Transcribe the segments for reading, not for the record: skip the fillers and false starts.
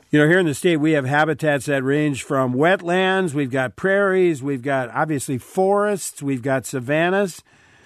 You know, here in the state, we have habitats that range from wetlands, we've got prairies, we've got obviously forests, we've got savannas.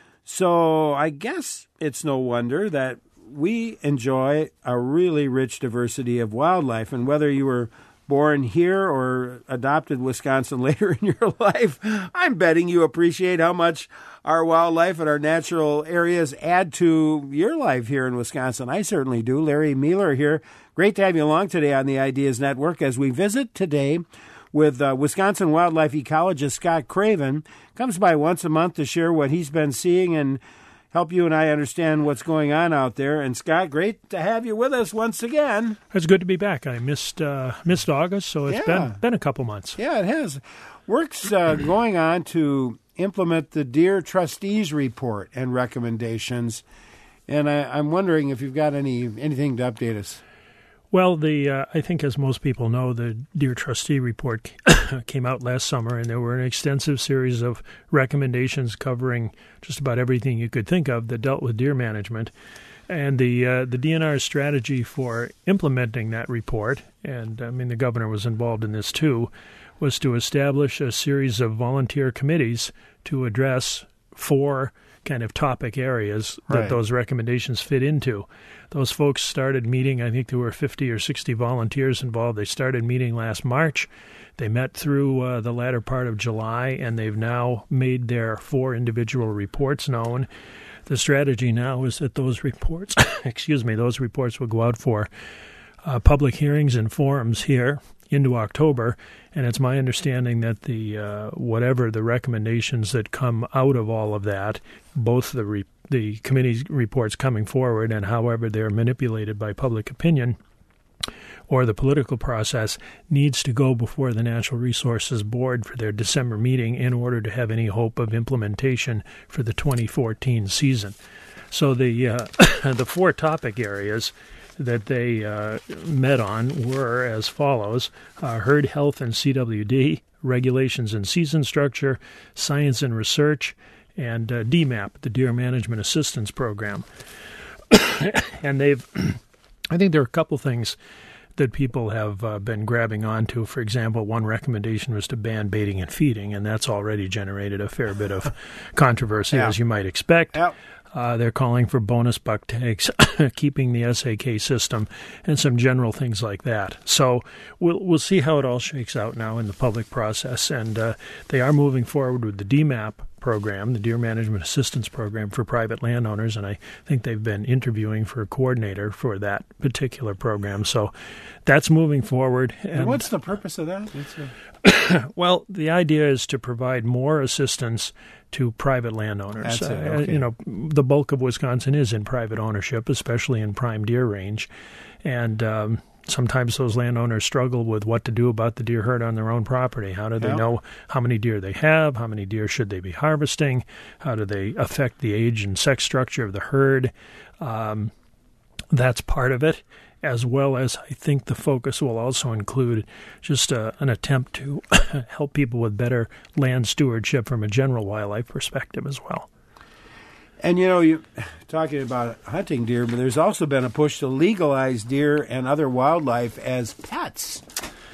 So I guess it's no wonder that we enjoy a really rich diversity of wildlife. And whether you were born here or adopted Wisconsin later in your life, I'm betting you appreciate how much our wildlife and our natural areas add to your life here in Wisconsin. I certainly do. Larry Mueller here. Great to have you along today on the Ideas Network as we visit today with Wisconsin wildlife ecologist Scott Craven. Comes by once a month to share what he's been seeing and help you and I understand what's going on out there. And Scott, great to have you with us once again. It's good to be back. I missed August, so it's been a couple months. Yeah, it has. Work's going on to implement the Deer Trustees Report and recommendations. And I'm wondering if you've got anything to update us. Well, I think as most people know, the Deer Trustee Report came out last summer, and there were an extensive series of recommendations covering just about everything you could think of that dealt with deer management. And the DNR's strategy for implementing that report, and I mean the governor was involved in this too, was to establish a series of volunteer committees to address 4 kind of topic areas that those recommendations fit into. Those folks started meeting, I think there were 50 or 60 volunteers involved. They started meeting last March. They met through the latter part of July, and they've now made their 4 individual reports known. The strategy now is that those reports, those reports will go out for public hearings and forums here into October, and it's my understanding that the whatever the recommendations that come out of all of that, both the committee's reports coming forward and however they're manipulated by public opinion or the political process, needs to go before the Natural Resources Board for their December meeting in order to have any hope of implementation for the 2014 season. So the 4 topic areas that they met on were as follows: herd health and CWD, regulations and season structure, science and research, and DMAP, the Deer Management Assistance Program. And I think there are a couple things that people have been grabbing onto. For example, one recommendation was to ban baiting and feeding, and that's already generated a fair bit of controversy, as you might expect. Yep. They're calling for bonus buck tags, keeping the SAK system, and some general things like that. So we'll see how it all shakes out now in the public process. And they are moving forward with the DMAP program, the Deer Management Assistance Program for private landowners, and I think they've been interviewing for a coordinator for that particular program. So that's moving forward. And what's the purpose of that? Well, the idea is to provide more assistance to private landowners. That's it, okay. The bulk of Wisconsin is in private ownership, especially in prime deer range. And sometimes those landowners struggle with what to do about the deer herd on their own property. How do they know how many deer they have? How many deer should they be harvesting? How do they affect the age and sex structure of the herd? That's part of it, as well as I think the focus will also include just an attempt to help people with better land stewardship from a general wildlife perspective as well. And, you're talking about hunting deer, but there's also been a push to legalize deer and other wildlife as pets.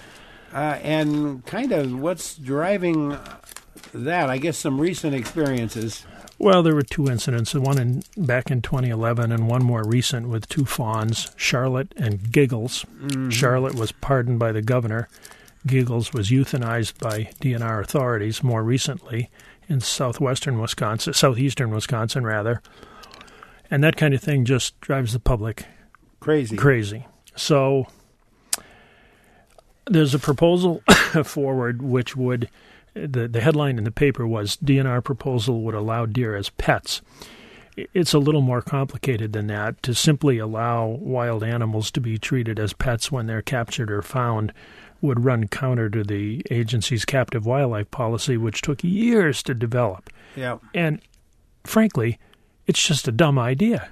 And kind of what's driving that? I guess some recent experiences. Well, there were 2 incidents, one back in 2011 and one more recent with 2 fawns, Charlotte and Giggles. Mm-hmm. Charlotte was pardoned by the governor. Giggles was euthanized by DNR authorities more recently in southeastern Wisconsin, and that kind of thing just drives the public crazy. So there's a proposal forward which would, the headline in the paper was DNR proposal would allow deer as pets. It's a little more complicated than that. To simply allow wild animals to be treated as pets when they're captured or found would run counter to the agency's captive wildlife policy, which took years to develop. Yeah. And frankly, it's just a dumb idea.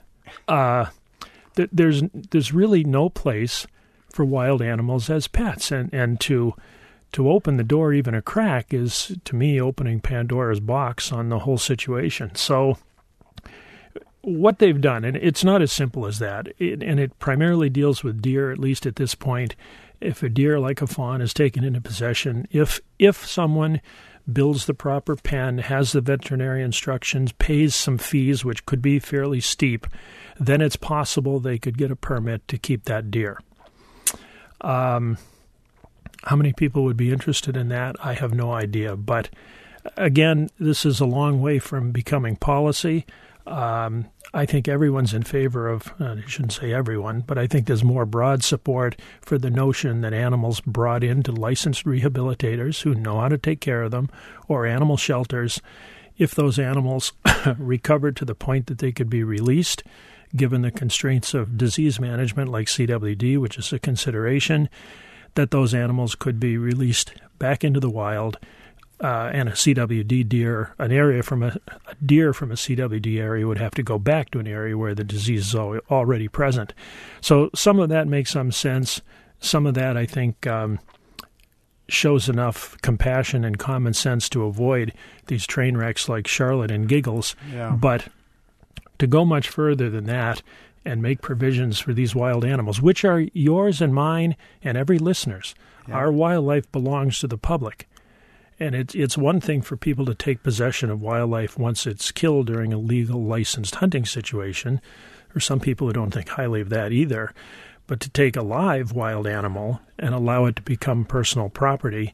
There's really no place for wild animals as pets, and to open the door even a crack is, to me, opening Pandora's box on the whole situation. So what they've done, and it's not as simple as that, and it primarily deals with deer, at least at this point, if a deer like a fawn is taken into possession, if someone builds the proper pen, has the veterinary instructions, pays some fees, which could be fairly steep, then it's possible they could get a permit to keep that deer. How many people would be interested in that? I have no idea. But again, this is a long way from becoming policy. I think everyone's in favor of, I shouldn't say everyone, but I think there's more broad support for the notion that animals brought into licensed rehabilitators who know how to take care of them, or animal shelters, if those animals recovered to the point that they could be released, given the constraints of disease management like CWD, which is a consideration, that those animals could be released back into the wild, and a CWD deer, a deer from a CWD area would have to go back to an area where the disease is already present. So some of that makes some sense. Some of that, I think, shows enough compassion and common sense to avoid these train wrecks like Charlotte and Giggles. Yeah. But to go much further than that and make provisions for these wild animals, which are yours and mine and every listener's. Yeah. Our wildlife belongs to the public. And it's one thing for people to take possession of wildlife once it's killed during a legal licensed hunting situation, or some people who don't think highly of that either. But to take a live wild animal and allow it to become personal property,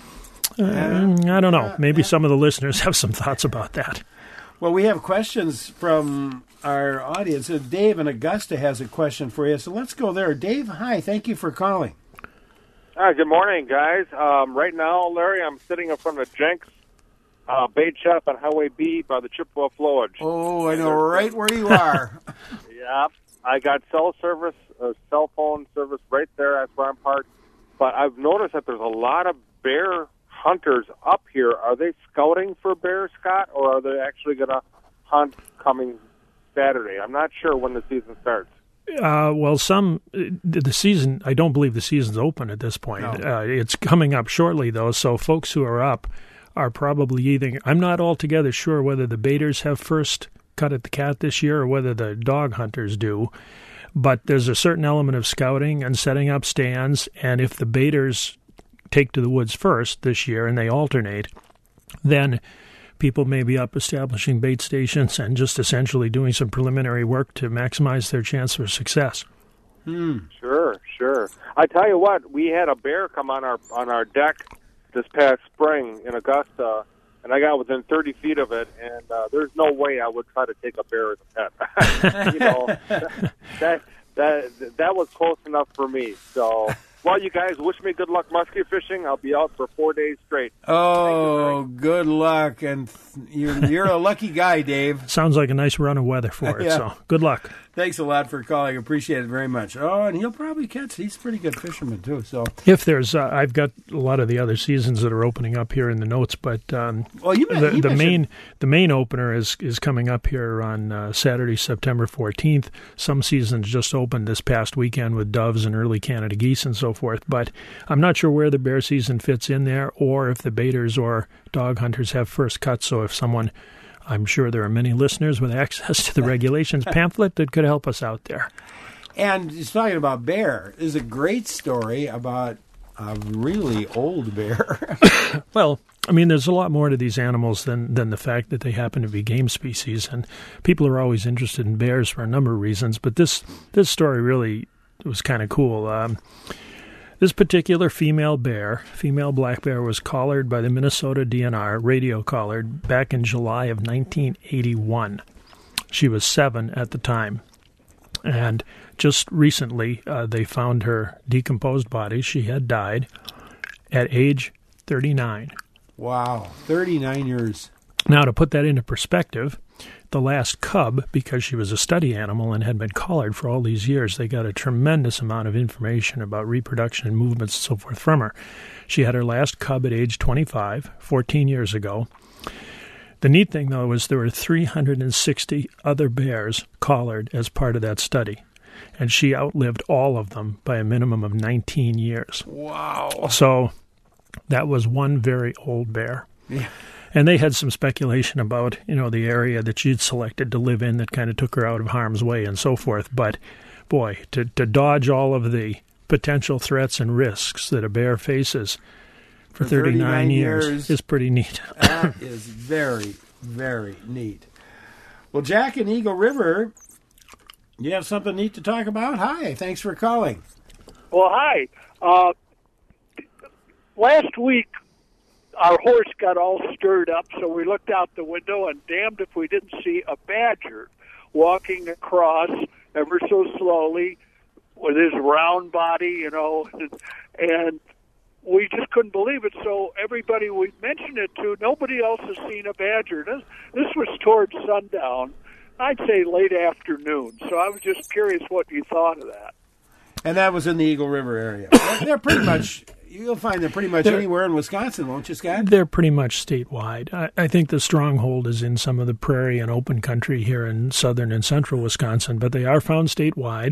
I don't know. Maybe some of the listeners have some thoughts about that. Well, we have questions from our audience. Dave in Augusta has a question for you, so let's go there. Dave, hi. Thank you for calling. Hi, good morning, guys. Right now, Larry, I'm sitting in front of Jenks Bait Shop on Highway B by the Chippewa Flowage. Oh, I know right where you are. Yeah, I got cell phone service right there. That's where I'm parked. But I've noticed that there's a lot of bear hunters up here. Are they scouting for bears, Scott, or are they actually going to hunt coming Saturday? I'm not sure when the season starts. Well, the season, I don't believe the season's open at this point. No. It's coming up shortly, though, so folks who are up are probably either, I'm not altogether sure whether the baiters have first cut at the cat this year or whether the dog hunters do, but there's a certain element of scouting and setting up stands, and if the baiters take to the woods first this year and they alternate, then people may be up establishing bait stations and just essentially doing some preliminary work to maximize their chance for success. Sure. I tell you what, we had a bear come on our deck this past spring in Augusta, and I got within 30 feet of it, and there's no way I would try to take a bear as a pet. You know, that was close enough for me. So, well, you guys wish me good luck muskie fishing. I'll be out for 4 days straight. Oh, good luck. And you're a lucky guy, Dave. Sounds like a nice run of weather for it, yeah. So good luck. Thanks a lot for calling. Appreciate it very much. Oh, and he'll probably catch. He's a pretty good fisherman, too. So if there's, I've got a lot of the other seasons that are opening up here in the notes, but the main opener is coming up here on Saturday, September 14th. Some seasons just opened this past weekend with doves and early Canada geese and so forth, but I'm not sure where the bear season fits in there or if the baiters or dog hunters have first cut. So if someone, I'm sure there are many listeners with access to the regulations pamphlet that could help us out there. And he's talking about bear. There's a great story about a really old bear. Well, I mean, there's a lot more to these animals than the fact that they happen to be game species. And people are always interested in bears for a number of reasons. But this story really was kind of cool. This particular female black bear, was collared by the Minnesota DNR, radio collared, back in July of 1981. She was 7 at the time. And just recently, they found her decomposed body. She had died at age 39. Wow, 39 years. Now, to put that into perspective, the last cub, because she was a study animal and had been collared for all these years, they got a tremendous amount of information about reproduction and movements and so forth from her. She had her last cub at age 25, 14 years ago. The neat thing, though, was there were 360 other bears collared as part of that study, and she outlived all of them by a minimum of 19 years. Wow. So that was one very old bear. Yeah. And they had some speculation about, the area that she'd selected to live in that kind of took her out of harm's way and so forth. But, boy, to dodge all of the potential threats and risks that a bear faces for 39 years is pretty neat. That is very, very neat. Well, Jack in Eagle River, you have something neat to talk about? Hi, thanks for calling. Well, hi. Last week, our horse got all stirred up, so we looked out the window, and damned if we didn't see a badger walking across ever so slowly with his round body, and we just couldn't believe it. So everybody we mentioned it to, nobody else has seen a badger. This was towards sundown, I'd say late afternoon. So I was just curious what you thought of that. And that was in the Eagle River area. They're pretty much, you'll find them pretty much anywhere in Wisconsin, won't you, Scott? They're pretty much statewide. I think the stronghold is in some of the prairie and open country here in southern and central Wisconsin, but they are found statewide.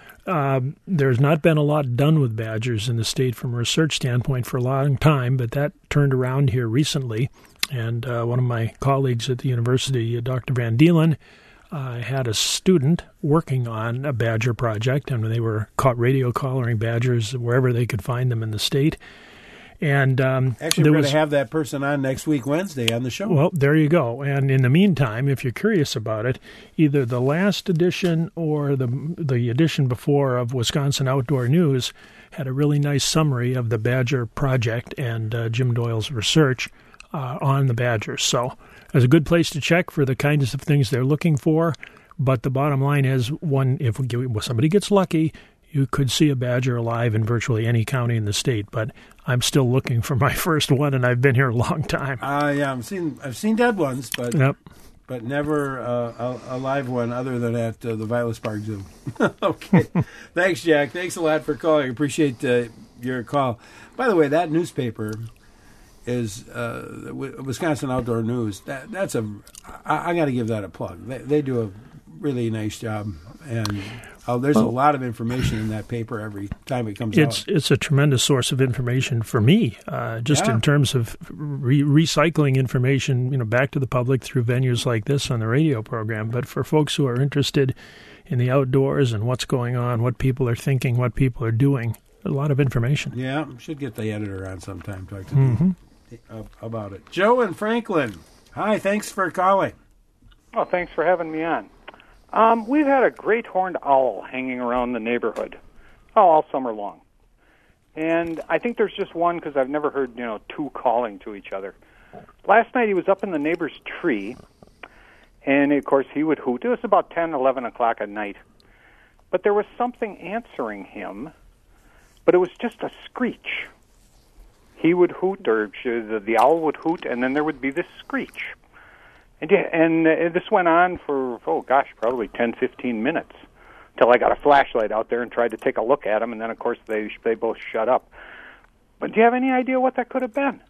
There's not been a lot done with badgers in the state from a research standpoint for a long time, but that turned around here recently. And one of my colleagues at the university, Dr. Van Deelen, had a student working on a badger project, and they were caught radio collaring badgers wherever they could find them in the state. And actually, we're going to have that person on next week, Wednesday, on the show. Well, there you go. And in the meantime, if you're curious about it, either the last edition or the edition before of Wisconsin Outdoor News had a really nice summary of the Badger Project and Jim Doyle's research on the badgers. So it's a good place to check for the kinds of things they're looking for. But the bottom line is, if somebody gets lucky, you could see a badger alive in virtually any county in the state, but I'm still looking for my first one, and I've been here a long time. Yeah, I've seen dead ones, but yep. But never a live one other than at the Vilas Park Zoo. Okay, thanks, Jack. Thanks a lot for calling. I appreciate your call. By the way, that newspaper is Wisconsin Outdoor News. I got to give that a plug. They do a really nice job, and there's a lot of information in that paper every time it comes out. It's a tremendous source of information for me, in terms of recycling information, back to the public through venues like this on the radio program. But for folks who are interested in the outdoors and what's going on, what people are thinking, what people are doing, a lot of information. Yeah, should get the editor on sometime, talk to me about it. Joe in Franklin. Hi, thanks for calling. Oh, thanks for having me on. We've had a great horned owl hanging around the neighborhood all summer long. And I think there's just one because I've never heard, two calling to each other. Last night he was up in the neighbor's tree, and, of course, he would hoot. It was about 10, 11 o'clock at night. But there was something answering him, but it was just a screech. He would hoot, or the owl would hoot, and then there would be this screech. And this went on for, probably 10, 15 minutes until I got a flashlight out there and tried to take a look at them, and then, of course, they both shut up. But do you have any idea what that could have been?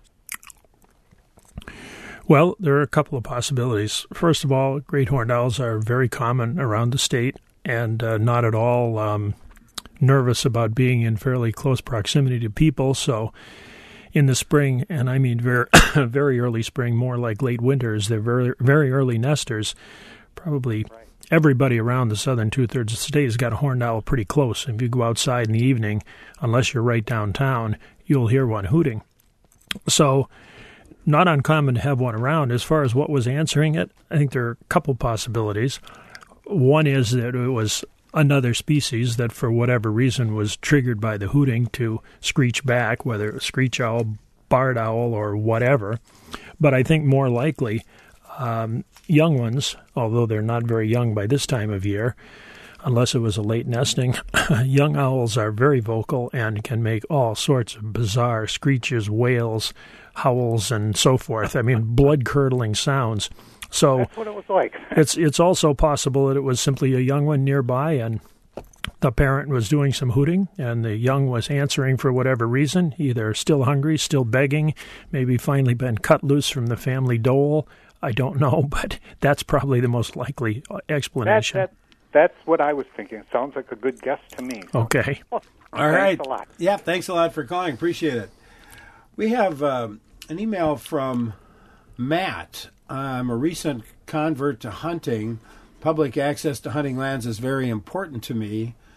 Well, there are a couple of possibilities. First of all, great horned owls are very common around the state and not at all nervous about being in fairly close proximity to people, so in the spring, and I mean very, very early spring, more like late winters, they're very, very early nesters. Probably everybody around the southern two-thirds of the state has got a horned owl pretty close. If you go outside in the evening, unless you're right downtown, you'll hear one hooting. So not uncommon to have one around. As far as what was answering it, I think there are a couple possibilities. One is that it was another species that for whatever reason was triggered by the hooting to screech back, whether it was screech owl, barred owl, or whatever. But I think more likely young ones, although they're not very young by this time of year, unless it was a late nesting, young owls are very vocal and can make all sorts of bizarre screeches, wails, howls, and so forth. I mean, blood-curdling sounds. So that's what it was like. It's also possible that it was simply a young one nearby, and the parent was doing some hooting, and the young was answering for whatever reason, either still hungry, still begging, maybe finally been cut loose from the family dole. I don't know, but that's probably the most likely explanation. That's what I was thinking. It sounds like a good guess to me. Okay. Well, all right. Thanks a lot. Yeah, thanks a lot for calling. Appreciate it. We have an email from Matt. I'm a recent convert to hunting. Public access to hunting lands is very important to me.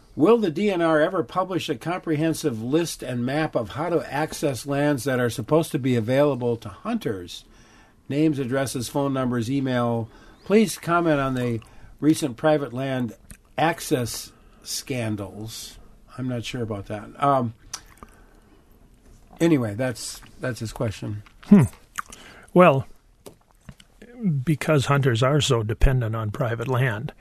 Will the DNR ever publish a comprehensive list and map of how to access lands that are supposed to be available to hunters? Names, addresses, phone numbers, email. Please comment on the recent private land access scandals. I'm not sure about that. Anyway, that's his question. Well, because hunters are so dependent on private land,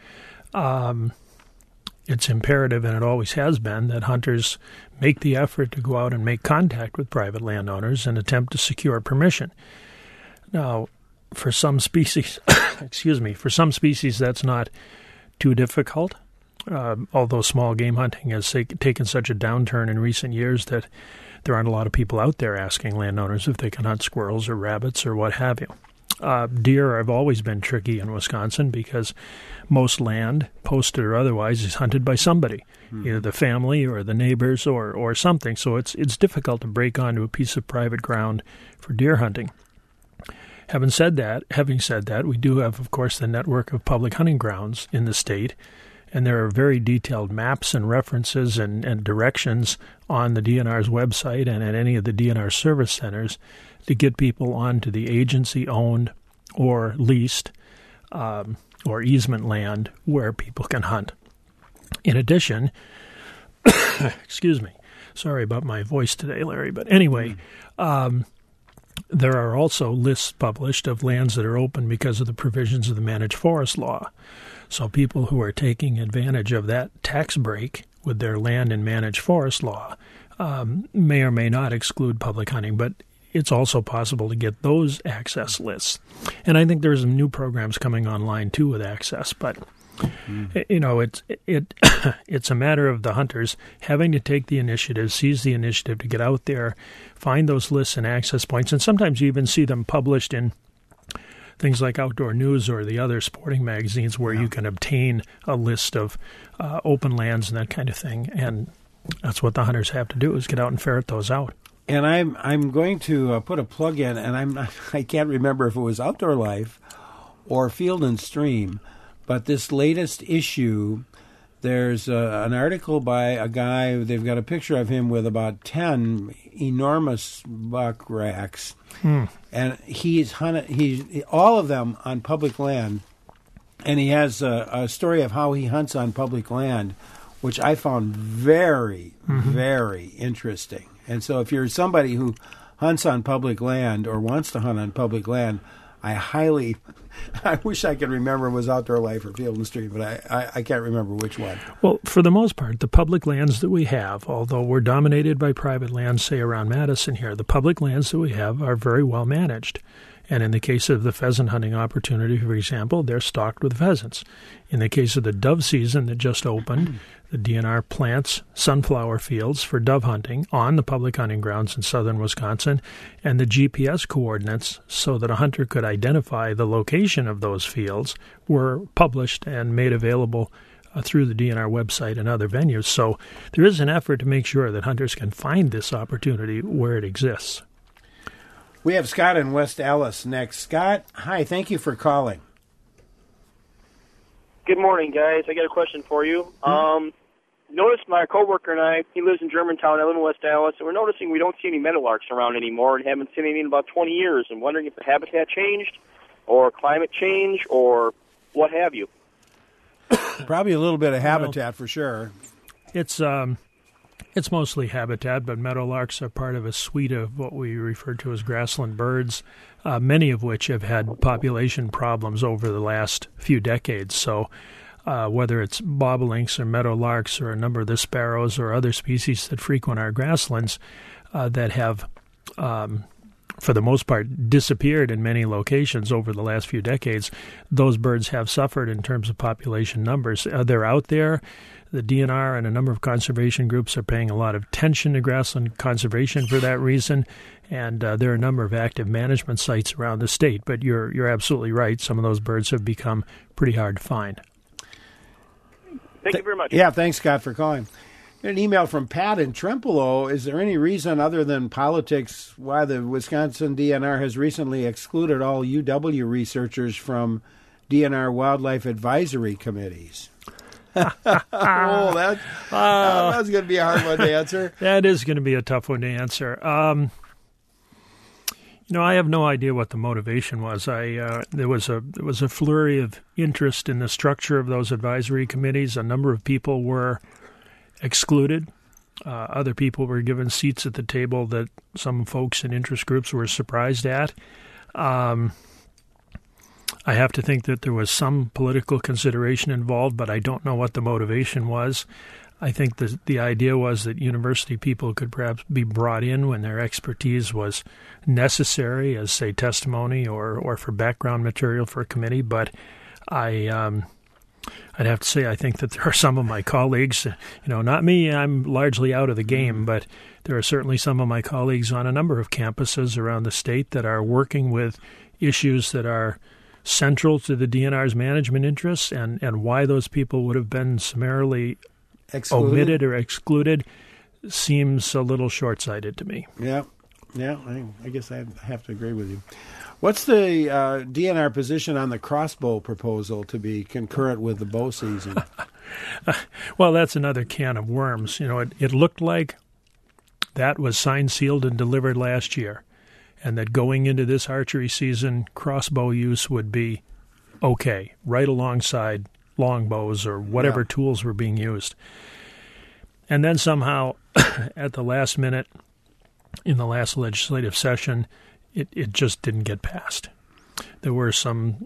it's imperative, and it always has been, that hunters make the effort to go out and make contact with private landowners and attempt to secure permission. Now, for some species, for some species that's not too difficult, although small game hunting has taken such a downturn in recent years that there aren't a lot of people out there asking landowners if they can hunt squirrels or rabbits or what have you. Deer have always been tricky in Wisconsin because most land, posted or otherwise, is hunted by somebody, either the family or the neighbors or something. So it's difficult to break onto a piece of private ground for deer hunting. Having said that, we do have, of course, the network of public hunting grounds in the state, and there are very detailed maps and references and directions on the DNR's website and at any of the DNR service centers to get people onto the agency-owned or leased or easement land where people can hunt. In addition, excuse me, sorry about my voice today, Larry, but anyway, there are also lists published of lands that are open because of the provisions of the managed forest law. So people who are taking advantage of that tax break with their land in managed forest law may or may not exclude public hunting, but it's also possible to get those access lists. And I think there's some new programs coming online too with access, but it's a matter of the hunters having to take the initiative, seize the initiative to get out there, find those lists and access points, and sometimes you even see them published in things like Outdoor News or the other sporting magazines where you can obtain a list of open lands and that kind of thing. And that's what the hunters have to do, is get out and ferret those out. And I'm going to put a plug in, and I can't remember if it was Outdoor Life or Field and Stream, but this latest issue, there's an article by a guy. They've got a picture of him with about 10 enormous buck racks, and he's hunted all of them on public land, and he has a story of how he hunts on public land, which I found very, very interesting. And so if you're somebody who hunts on public land or wants to hunt on public land, I wish I could remember it was Outdoor Life or Field and Stream, but I can't remember which one. Well, for the most part, the public lands that we have, although we're dominated by private lands, say around Madison here, the public lands that we have are very well managed. And in the case of the pheasant hunting opportunity, for example, they're stocked with pheasants. In the case of the dove season that just opened, the DNR plants sunflower fields for dove hunting on the public hunting grounds in southern Wisconsin, and the GPS coordinates so that a hunter could identify the location of those fields were published and made available through the DNR website and other venues. So there is an effort to make sure that hunters can find this opportunity where it exists. We have Scott in West Allis next. Scott, hi, thank you for calling. Good morning, guys. I got a question for you. Noticed my coworker and I, he lives in Germantown, I live in West Allis, and we're noticing we don't see any meadowlarks around anymore and haven't seen any in about 20 years. I'm wondering if the habitat changed or climate change or what have you. Probably a little bit of habitat for sure. It's mostly habitat, but meadowlarks are part of a suite of what we refer to as grassland birds, many of which have had population problems over the last few decades. So whether it's bobolinks or meadowlarks or a number of the sparrows or other species that frequent our grasslands that have, for the most part, disappeared in many locations over the last few decades, those birds have suffered in terms of population numbers. They're out there. The DNR and a number of conservation groups are paying a lot of attention to grassland conservation for that reason, and there are a number of active management sites around the state. But you're absolutely right. Some of those birds have become pretty hard to find. Thank you very much. Yeah, thanks, Scott, for calling. An email from Pat in Trempealeau. Is there any reason other than politics why the Wisconsin DNR has recently excluded all UW researchers from DNR wildlife advisory committees? That's going to be a hard one to answer. That is going to be a tough one to answer. I have no idea what the motivation was. There was a flurry of interest in the structure of those advisory committees. A number of people were excluded. Other people were given seats at the table that some folks in interest groups were surprised at. I have to think that there was some political consideration involved, but I don't know what the motivation was. I think the idea was that university people could perhaps be brought in when their expertise was necessary as, say, testimony or for background material for a committee. But I'd have to say I think that there are some of my colleagues, not me, I'm largely out of the game, but there are certainly some of my colleagues on a number of campuses around the state that are working with issues that are central to the DNR's management interests, and why those people would have been summarily omitted or excluded seems a little short-sighted to me. Yeah, I guess I have to agree with you. What's the DNR position on the crossbow proposal to be concurrent with the bow season? Well, that's another can of worms. It looked like that was signed, sealed, and delivered last year, and that going into this archery season, crossbow use would be okay, right alongside longbows or whatever tools were being used. And then somehow, at the last minute, in the last legislative session, it just didn't get passed. There were some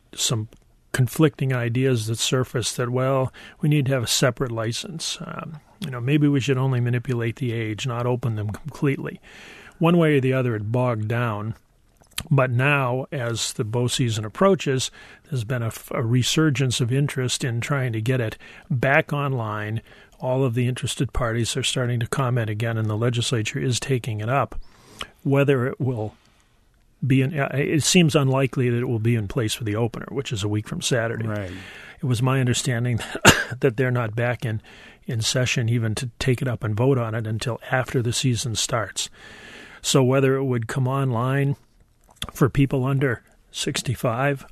conflicting ideas that surfaced that, we need to have a separate license. Maybe we should only manipulate the age, not open them completely. One way or the other, it bogged down. But now, as the bow season approaches, there's been a resurgence of interest in trying to get it back online. All of the interested parties are starting to comment again, and the legislature is taking it up. Whether it will be it seems unlikely that it will be in place for the opener, which is a week from Saturday. Right. It was my understanding that they're not back in session even to take it up and vote on it until after the season starts. So whether it would come online for people under 65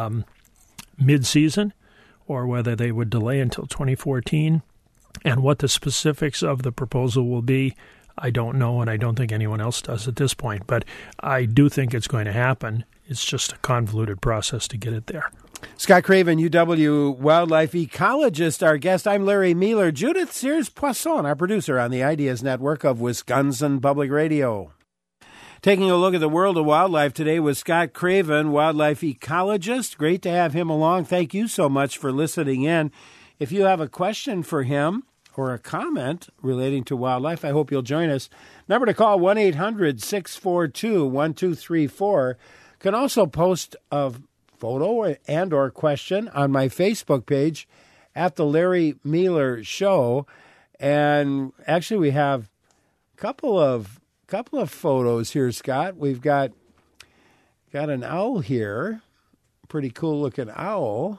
mid-season, or whether they would delay until 2014, and what the specifics of the proposal will be, I don't know, and I don't think anyone else does at this point. But I do think it's going to happen. It's just a convoluted process to get it there. Scott Craven, UW wildlife ecologist, our guest. I'm Larry Mueller. Judith Sears-Poisson, our producer on the Ideas Network of Wisconsin Public Radio. Taking a look at the world of wildlife today with Scott Craven, wildlife ecologist. Great to have him along. Thank you so much for listening in. If you have a question for him or a comment relating to wildlife, I hope you'll join us. Number to call, 1-800-642-1234. Can also post a photo and or question on my Facebook page at The Larry Mueller Show. And actually, we have a couple of photos here, Scott. We've got an owl here, pretty cool looking owl.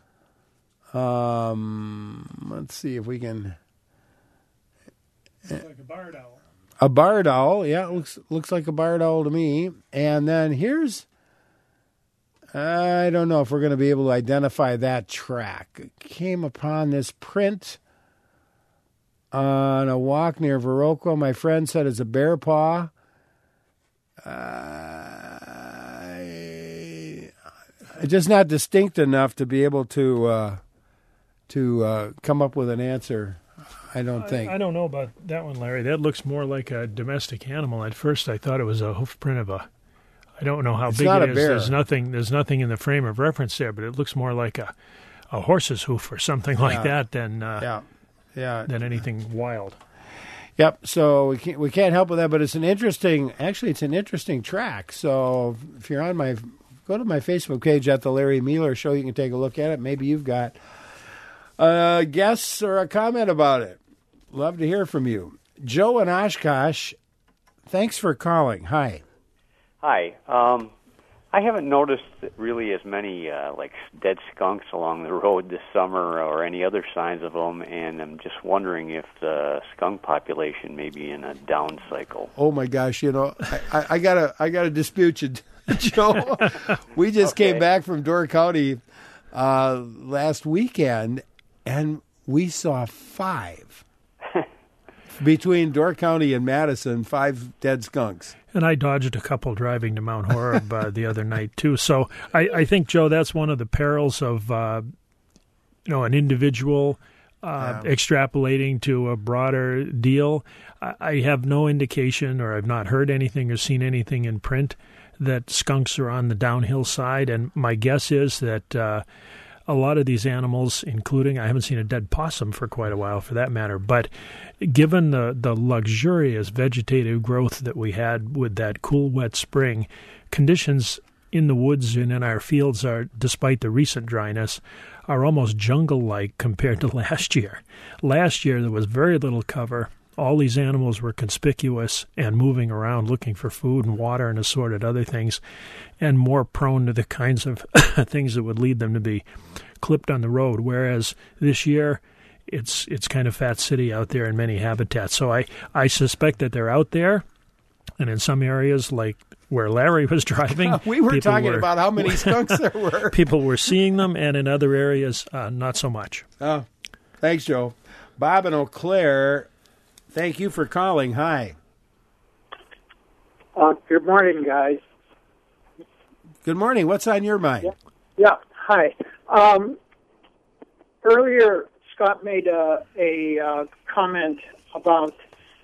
Let's see if we can. It's like a barred owl. A barred owl, yeah, looks like a barred owl to me. And then here's, I don't know if we're going to be able to identify that track. Came upon this print on a walk near Viroqua. My friend said it's a bear paw. Just not distinct enough to be able to come up with an answer, I don't think. I don't know about that one, Larry. That looks more like a domestic animal. At first, I thought it was a hoof print of a. I don't know how big it is. Bear. There's nothing in the frame of reference there, but it looks more like a horse's hoof or something like that than than anything wild. Yep. So we can't help with that, but it's an interesting track. So if you're on go to my Facebook page at The Larry Mueller Show. You can take a look at it. Maybe you've got a guess or a comment about it. Love to hear from you. Joe in Oshkosh, thanks for calling. Hi. Hi. I haven't noticed really as many like dead skunks along the road this summer or any other signs of them, and I'm just wondering if the skunk population may be in a down cycle. Oh my gosh! I gotta dispute you, Joe. We just came back from Door County last weekend, and we saw 5. Between Door County and Madison, 5 dead skunks. And I dodged a couple driving to Mount Horeb the other night, too. So I think, Joe, that's one of the perils of an individual extrapolating to a broader deal. I have no indication, or I've not heard anything or seen anything in print that skunks are on the downhill side. And my guess is that a lot of these animals, including, I haven't seen a dead possum for quite a while for that matter, but given the luxurious vegetative growth that we had with that cool, wet spring, conditions in the woods and in our fields are, despite the recent dryness, are almost jungle-like compared to last year. Last year there was very little cover. All these animals were conspicuous and moving around looking for food and water and assorted other things, and more prone to the kinds of things that would lead them to be clipped on the road, whereas this year it's kind of Fat City out there in many habitats. So I suspect that they're out there, and in some areas like where Larry was driving, we were talking about how many skunks there were. People were seeing them, and in other areas, not so much. Oh, thanks, Joe. Bob and Eau Claire, thank you for calling. Hi. Good morning, guys. Good morning. What's on your mind? Yeah. Hi. Earlier, Scott made a comment about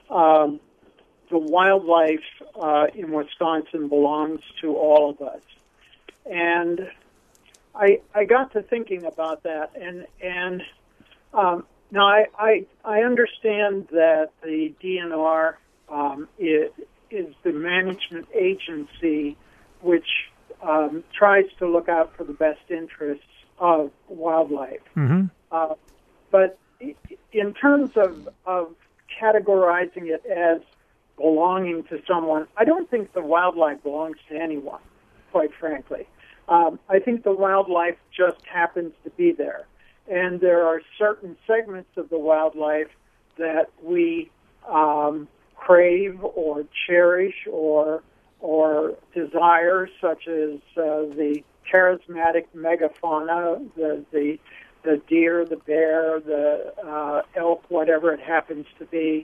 the wildlife in Wisconsin belongs to all of us, and I got to thinking about that, and now I understand that the DNR is the management agency which tries to look out for the best interests of wildlife. Mm-hmm. But in terms of categorizing it as belonging to someone, I don't think the wildlife belongs to anyone, quite frankly. I think the wildlife just happens to be there. And there are certain segments of the wildlife that we crave or cherish or desire, such as the charismatic megafauna, the deer, the bear, the elk, whatever it happens to be,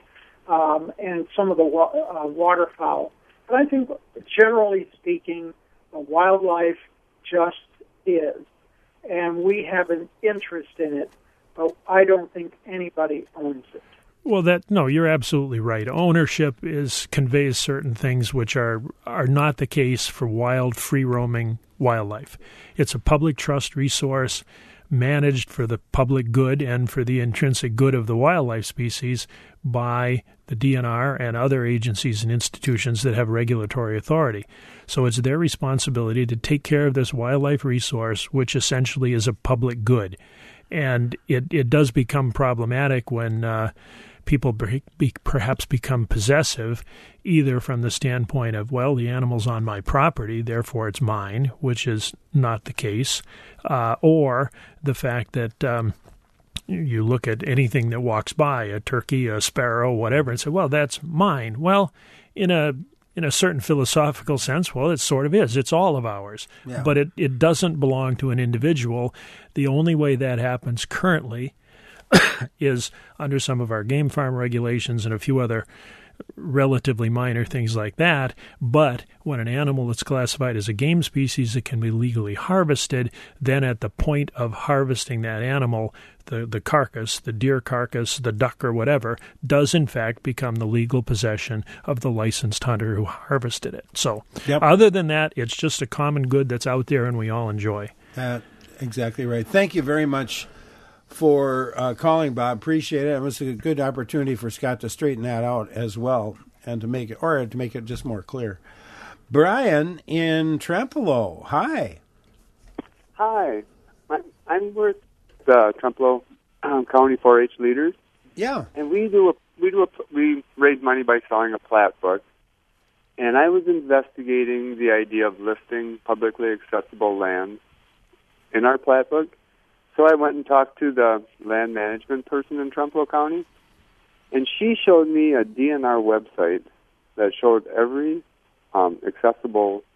and some of the waterfowl. But I think, generally speaking, the wildlife just is, and we have an interest in it, but I don't think anybody owns it. Well, you're absolutely right. Ownership conveys certain things which are not the case for wild, free-roaming wildlife. It's a public trust resource managed for the public good and for the intrinsic good of the wildlife species by the DNR and other agencies and institutions that have regulatory authority. So it's their responsibility to take care of this wildlife resource, which essentially is a public good. And it does become problematic when people perhaps become possessive, either from the standpoint of, well, the animal's on my property, therefore it's mine, which is not the case, or the fact that you look at anything that walks by, a turkey, a sparrow, whatever, and say, well, that's mine. Well, in a certain philosophical sense, well, it sort of is. It's all of ours. Yeah. But it doesn't belong to an individual. The only way that happens currently is under some of our game farm regulations and a few other relatively minor things like that. But when an animal is classified as a game species, it can be legally harvested. Then at the point of harvesting that animal, the carcass, the deer carcass, the duck or whatever, does in fact become the legal possession of the licensed hunter who harvested it. So Other than that, it's just a common good that's out there and we all enjoy. Exactly right. Thank you very much for calling, Bob. Appreciate it. It was a good opportunity for Scott to straighten that out as well and to make it just more clear. Brian in Trempealeau. Hi. Hi. I'm with the Trempealeau County 4-H leaders. Yeah. And we raise money by selling a plat book. And I was investigating the idea of listing publicly accessible land in our plat book. So I went and talked to the land management person in Trempealeau County, and she showed me a DNR website that showed every accessible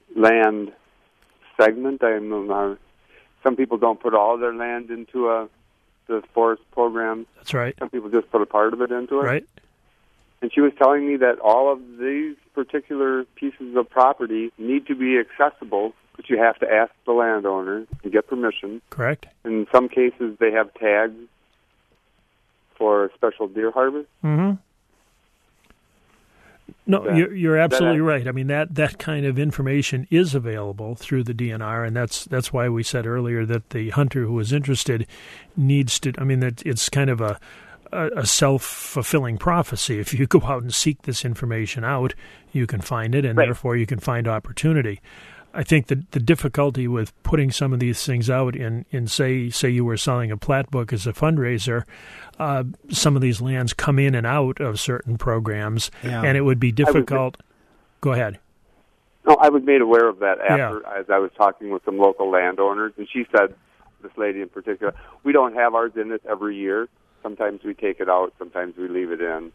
land segment. Some people don't put all their land into a the forest programs. That's right. Some people just put a part of it into it. Right. And she was telling me that all of these particular pieces of property need to be accessible, but you have to ask the landowner and get permission. Correct. In some cases, they have tags for special deer harvest. Mm-hmm. No, you're absolutely right. I mean, that kind of information is available through the DNR, and that's why we said earlier that the hunter who is interested needs to. I mean, it's kind of a self-fulfilling prophecy. If you go out and seek this information out, you can find it, and therefore you can find opportunity. I think the difficulty with putting some of these things out in say you were selling a plat book as a fundraiser, some of these lands come in and out of certain programs, and it would be difficult. Go ahead. No, I was made aware of that as I was talking with some local landowners, and she said, this lady in particular, we don't have ours in this every year. Sometimes we take it out, sometimes we leave it in.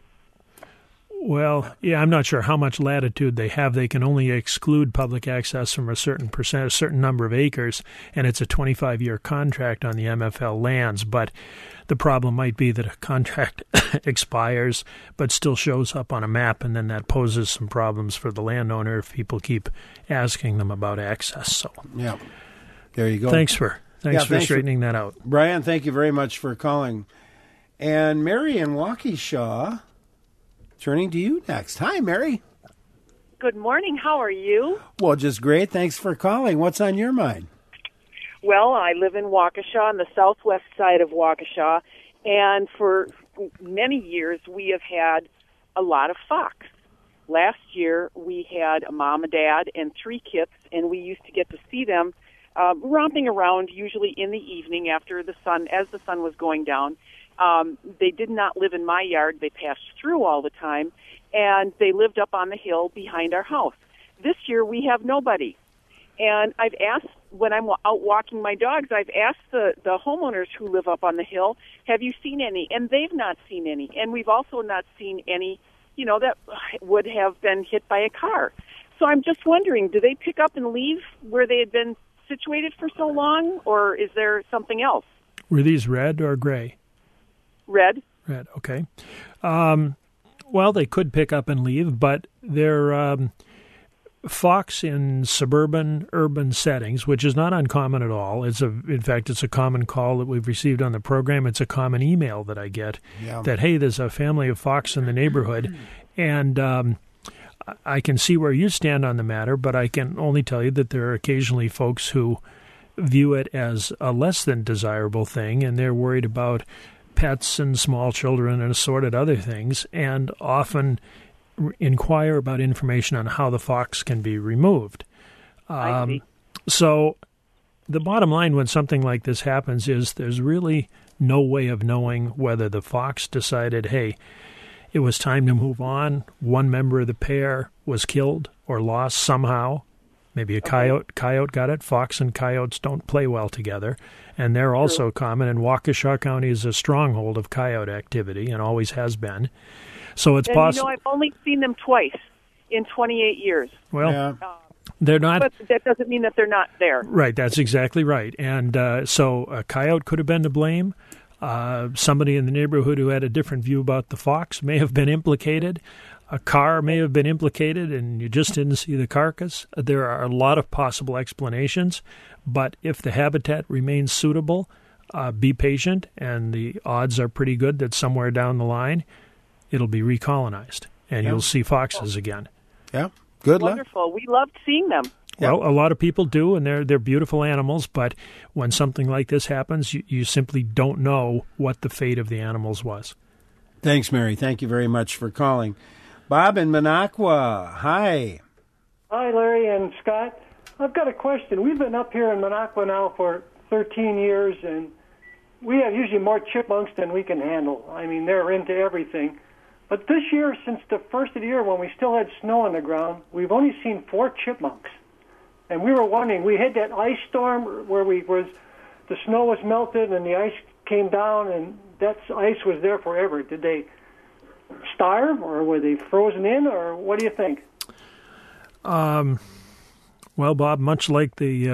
Well, I'm not sure how much latitude they have. They can only exclude public access from a certain number of acres, and it's a 25-year contract on the MFL lands. But the problem might be that a contract expires but still shows up on a map, and then that poses some problems for the landowner if people keep asking them about access. So, yeah, there you go. Thanks for straightening that out. Brian, thank you very much for calling. And Mary in Waukesha, turning to you next. Hi, Mary. Good morning. How are you? Well, just great. Thanks for calling. What's on your mind? Well, I live in Waukesha, on the southwest side of Waukesha, and for many years we have had a lot of fox. Last year we had a mom, a dad, and 3 kits, and we used to get to see them romping around, usually in the evening as the sun was going down. They did not live in my yard. They passed through all the time, and they lived up on the hill behind our house. This year, we have nobody. And I've asked, when I'm out walking my dogs, I've asked the homeowners who live up on the hill, have you seen any? And they've not seen any. And we've also not seen any, that would have been hit by a car. So I'm just wondering, do they pick up and leave where they had been situated for so long, or is there something else? Were these red or gray? Red, okay. Well, they could pick up and leave, but they're fox in suburban, urban settings, which is not uncommon at all. In fact, it's a common call that we've received on the program. It's a common email that I get that, hey, there's a family of fox in the neighborhood, and I can see where you stand on the matter, but I can only tell you that there are occasionally folks who view it as a less than desirable thing, and they're worried about pets and small children and assorted other things, and often inquire about information on how the fox can be removed. So the bottom line when something like this happens is there's really no way of knowing whether the fox decided, hey, it was time to move on. One member of the pair was killed or lost somehow. Maybe a coyote got it. Fox and coyotes don't play well together, and they're also common. And Waukesha County is a stronghold of coyote activity and always has been. So it's possible. I've only seen them twice in 28 years. Well, they're not. But that doesn't mean that they're not there. Right, that's exactly right. And so a coyote could have been to blame. Somebody in the neighborhood who had a different view about the fox may have been implicated. A car may have been implicated and you just didn't see the carcass. There are a lot of possible explanations, but if the habitat remains suitable, be patient, and the odds are pretty good that somewhere down the line it'll be recolonized and you'll see foxes again. Yeah, good luck. Wonderful. We loved seeing them. Well, a lot of people do, and they're beautiful animals, but when something like this happens, you simply don't know what the fate of the animals was. Thanks, Mary. Thank you very much for calling. Bob in Minocqua, hi. Hi, Larry and Scott. I've got a question. We've been up here in Minocqua now for 13 years, and we have usually more chipmunks than we can handle. I mean, they're into everything. But this year, since the first of the year when we still had snow on the ground, we've only seen 4 chipmunks. And we were wondering, we had that ice storm where the snow was melted and the ice came down, and that ice was there forever. Did they starve, or were they frozen in, or what do you think? Well, Bob, much like the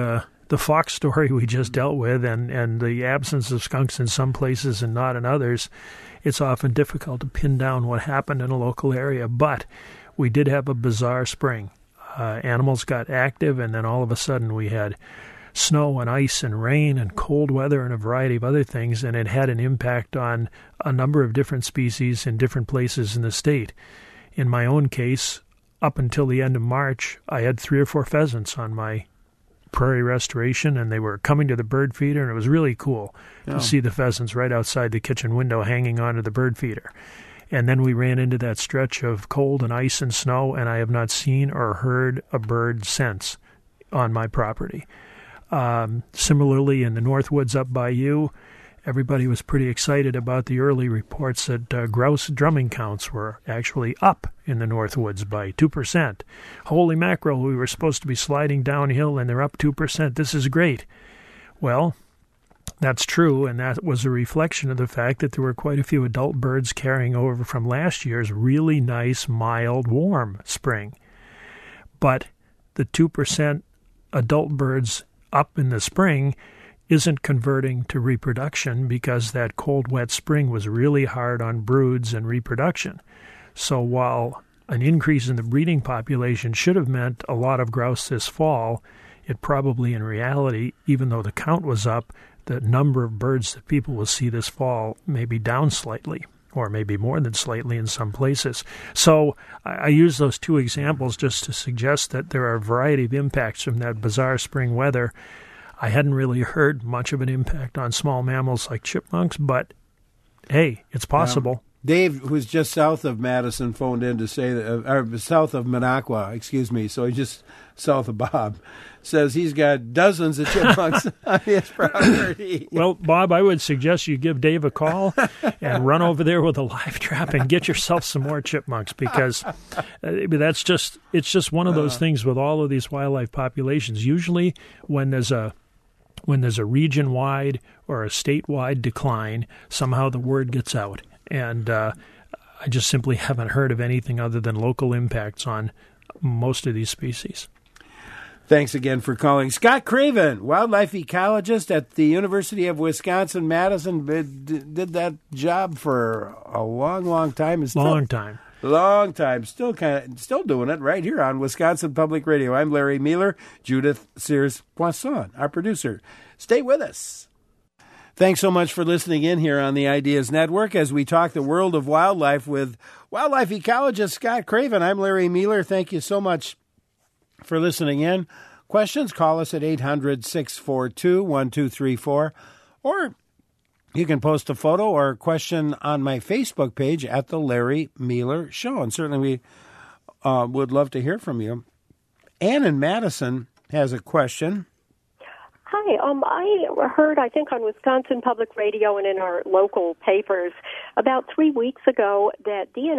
the fox story we just dealt with and the absence of skunks in some places and not in others, it's often difficult to pin down what happened in a local area. But we did have a bizarre spring. Animals got active, and then all of a sudden we had snow and ice and rain and cold weather and a variety of other things, and it had an impact on a number of different species in different places in the state. In my own case, up until the end of March, I had 3 or 4 pheasants on my prairie restoration, and they were coming to the bird feeder, and it was really cool to see the pheasants right outside the kitchen window hanging onto the bird feeder. And then we ran into that stretch of cold and ice and snow, and I have not seen or heard a bird since on my property. Similarly, in the Northwoods up by you, everybody was pretty excited about the early reports that grouse drumming counts were actually up in the Northwoods by 2%. Holy mackerel, we were supposed to be sliding downhill, and they're up 2%. This is great. Well, that's true, and that was a reflection of the fact that there were quite a few adult birds carrying over from last year's really nice, mild, warm spring. But the 2% adult birds up in the spring isn't converting to reproduction because that cold, wet spring was really hard on broods and reproduction. So while an increase in the breeding population should have meant a lot of grouse this fall, it probably in reality, even though the count was up, the number of birds that people will see this fall may be down slightly, or maybe more than slightly in some places. So I use those 2 examples just to suggest that there are a variety of impacts from that bizarre spring weather. I hadn't really heard much of an impact on small mammals like chipmunks, but hey, it's possible. Dave, who's just south of Madison, phoned in to say that, or south of Minocqua, excuse me, so he's just south of Bob, says he's got dozens of chipmunks on his property. Well, Bob, I would suggest you give Dave a call and run over there with a live trap and get yourself some more chipmunks, because it's just one of those things with all of these wildlife populations. Usually when there's a region-wide or a statewide decline, somehow the word gets out. And I just simply haven't heard of anything other than local impacts on most of these species. Thanks again for calling. Scott Craven, wildlife ecologist at the University of Wisconsin-Madison, did that job for a long time. Long time. Still doing it right here on Wisconsin Public Radio. I'm Larry Mueller, Judith Sears-Poisson, our producer. Stay with us. Thanks so much for listening in here on the Ideas Network as we talk the world of wildlife with wildlife ecologist Scott Craven. I'm Larry Mueller. Thank you so much for listening in. Questions, call us at 800-642-1234, or you can post a photo or a question on my Facebook page at The Larry Mueller Show, and certainly we would love to hear from you. Ann in Madison has a question. Hi, I heard, I think on Wisconsin Public Radio and in our local papers about 3 weeks ago that the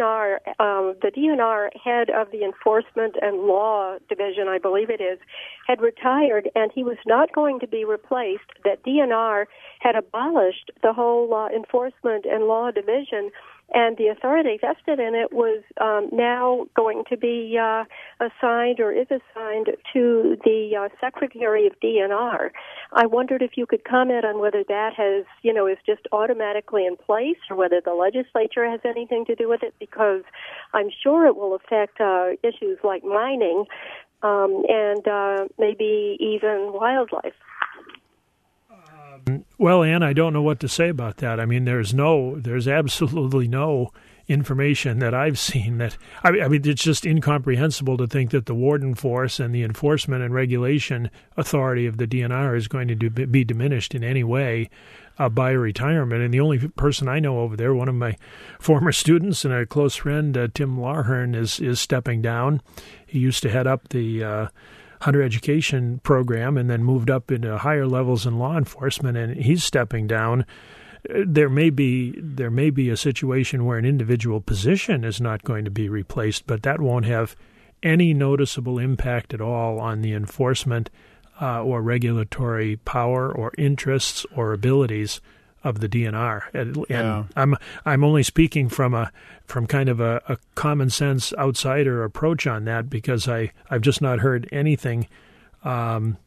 DNR head of the Enforcement and Law Division, I believe it is, had retired and he was not going to be replaced, that DNR had abolished the whole Enforcement and Law Division, and the authority vested in it was now going to be assigned or is assigned to the Secretary of DNR. I wondered if you could comment on whether that has, is just automatically in place or whether the legislature has anything to do with it, because I'm sure it will affect issues like mining and maybe even wildlife. Well, Ann, I don't know what to say about that. I mean, there's absolutely no information that I've seen that, I mean, it's just incomprehensible to think that the warden force and the enforcement and regulation authority of the DNR is going to be diminished in any way by retirement. And the only person I know over there, one of my former students and a close friend, Tim Larhern, is stepping down. He used to head up the Hunter Education program and then moved up into higher levels in law enforcement, and he's stepping down. There may be a situation where an individual position is not going to be replaced, but that won't have any noticeable impact at all on the enforcement or regulatory power or interests or abilities of the DNR. And I'm only speaking from kind of a common sense outsider approach on that, because I've just not heard anything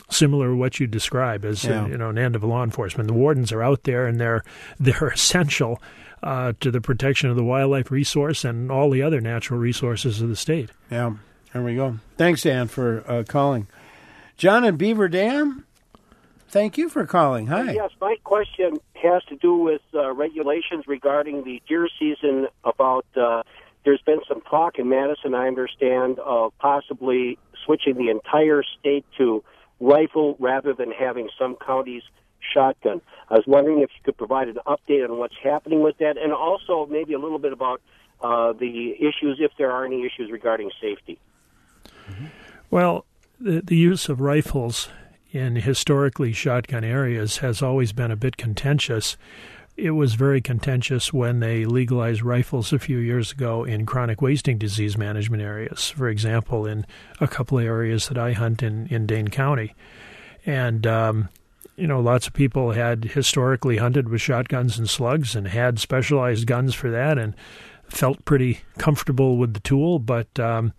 similar to what you describe as an end of law enforcement. The wardens are out there, and they're essential to the protection of the wildlife resource and all the other natural resources of the state. Yeah, there we go. Thanks, Ann, for calling. John in Beaver Dam, thank you for calling. Hi. Yes, my question has to do with regulations regarding the deer season. About there's been some talk in Madison, I understand, of possibly switching the entire state to rifle rather than having some counties shotgun. I was wondering if you could provide an update on what's happening with that, and also maybe a little bit about the issues, if there are any issues regarding safety. Well, the use of rifles in historically shotgun areas has always been a bit contentious. It was very contentious when they legalized rifles a few years ago in chronic wasting disease management areas, for example, in a couple of areas that I hunt in Dane County. And, lots of people had historically hunted with shotguns and slugs and had specialized guns for that and felt pretty comfortable with the tool, but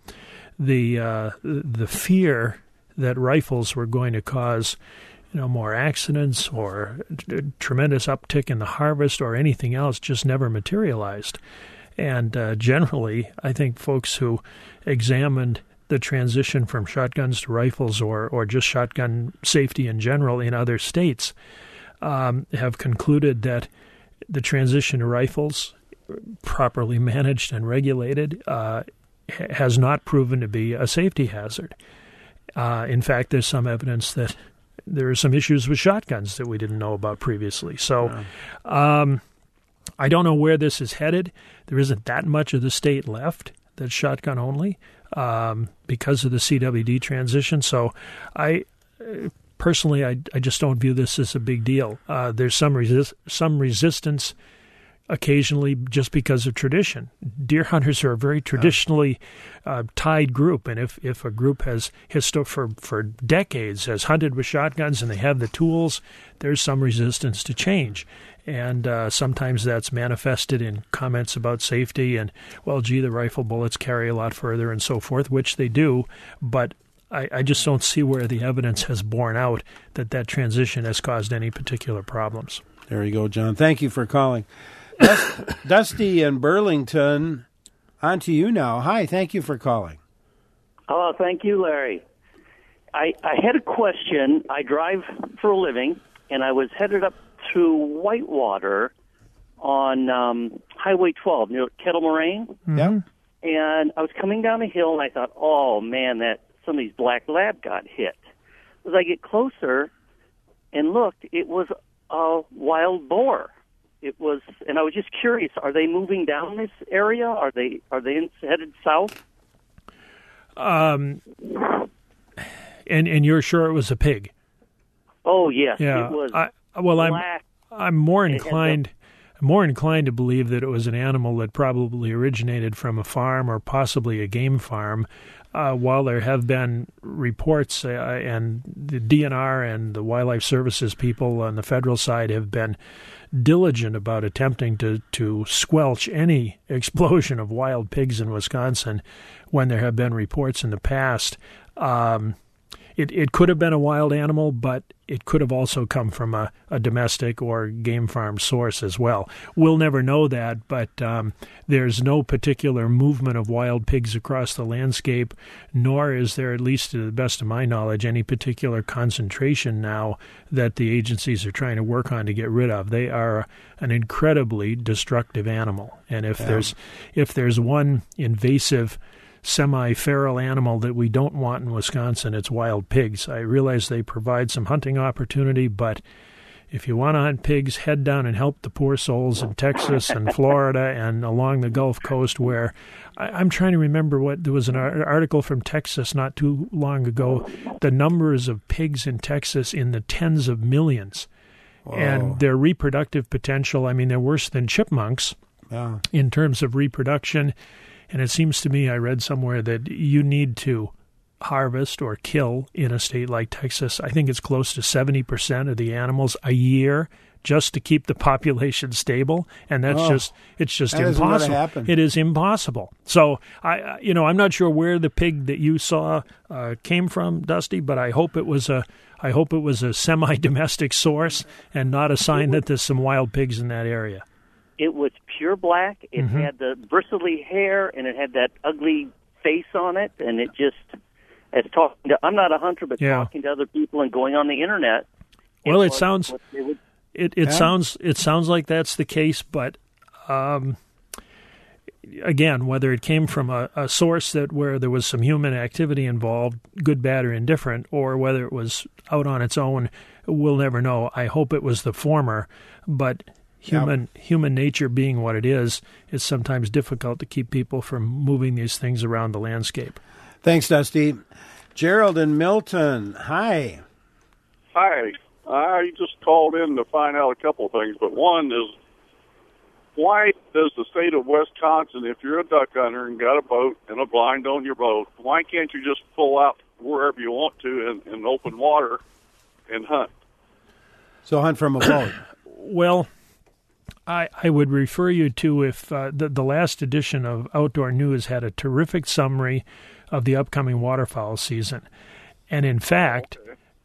the fear that rifles were going to cause more accidents or a tremendous uptick in the harvest or anything else just never materialized. And generally, I think folks who examined the transition from shotguns to rifles or just shotgun safety in general in other states have concluded that the transition to rifles, properly managed and regulated, has not proven to be a safety hazard. In fact, there's some evidence that there are some issues with shotguns that we didn't know about previously. So I don't know where this is headed. There isn't that much of the state left that's shotgun only because of the CWD transition. So I personally just don't view this as a big deal. There's some resistance occasionally just because of tradition. Deer hunters are a very traditionally tied group, and if a group has for decades has hunted with shotguns and they have the tools, there's some resistance to change. And sometimes that's manifested in comments about safety and, well, gee, the rifle bullets carry a lot further and so forth, which they do, but I just don't see where the evidence has borne out that transition has caused any particular problems. There you go, John. Thank you for calling. Dusty in Burlington, on to you now. Hi, thank you for calling. Oh, thank you, Larry. I had a question. I drive for a living, and I was headed up to Whitewater on Highway 12 near Kettle Moraine. Yeah. And I was coming down a hill, and I thought, oh, man, that some of these black lab got hit. As I get closer and looked, it was a wild boar. It was, and I was just curious: are they moving down this area? Are they headed south? And you're sure it was a pig? Oh yes, yeah. It was. I'm more inclined to believe that it was an animal that probably originated from a farm or possibly a game farm. While there have been reports, and the DNR and the Wildlife Services people on the federal side have been diligent about attempting to squelch any explosion of wild pigs in Wisconsin when there have been reports in the past. It could have been a wild animal, but it could have also come from a domestic or game farm source as well. We'll never know that, but there's no particular movement of wild pigs across the landscape, nor is there, at least to the best of my knowledge, any particular concentration now that the agencies are trying to work on to get rid of. They are an incredibly destructive animal, and if there's one invasive semi-feral animal that we don't want in Wisconsin, it's wild pigs. I realize they provide some hunting opportunity, but if you want to hunt pigs, head down and help the poor souls in Texas and Florida and along the Gulf Coast, where I'm trying to remember there was an article from Texas not too long ago, the numbers of pigs in Texas in the tens of millions. Whoa. And their reproductive potential, I mean, they're worse than chipmunks in terms of reproduction. And it seems to me, I read somewhere that you need to harvest or kill in a state like Texas, I think it's close to 70% of the animals a year just to keep the population stable, and it's just that isn't impossible. gonna happen. It is impossible. So I'm not sure where the pig that you saw came from, Dusty, but I hope it was a semi-domestic source and not a sign that there's some wild pigs in that area. It was pure black. It had the bristly hair, and it had that ugly face on it, and it just, I'm not a hunter, but talking to other people and going on the internet. Well, it sounds like that's the case, but again, whether it came from a source where there was some human activity involved, good, bad, or indifferent, or whether it was out on its own, we'll never know. I hope it was the former, but human nature being what it is, it's sometimes difficult to keep people from moving these things around the landscape. Thanks, Dusty. Gerald in Milton, hi. Hi. I just called in to find out a couple of things, but one is, why does the state of Wisconsin, if you're a duck hunter and got a boat and a blind on your boat, why can't you just pull out wherever you want to in open water and hunt? So hunt from a boat. Well, I would refer you to if the last edition of Outdoor News had a terrific summary of the upcoming waterfowl season. And in fact,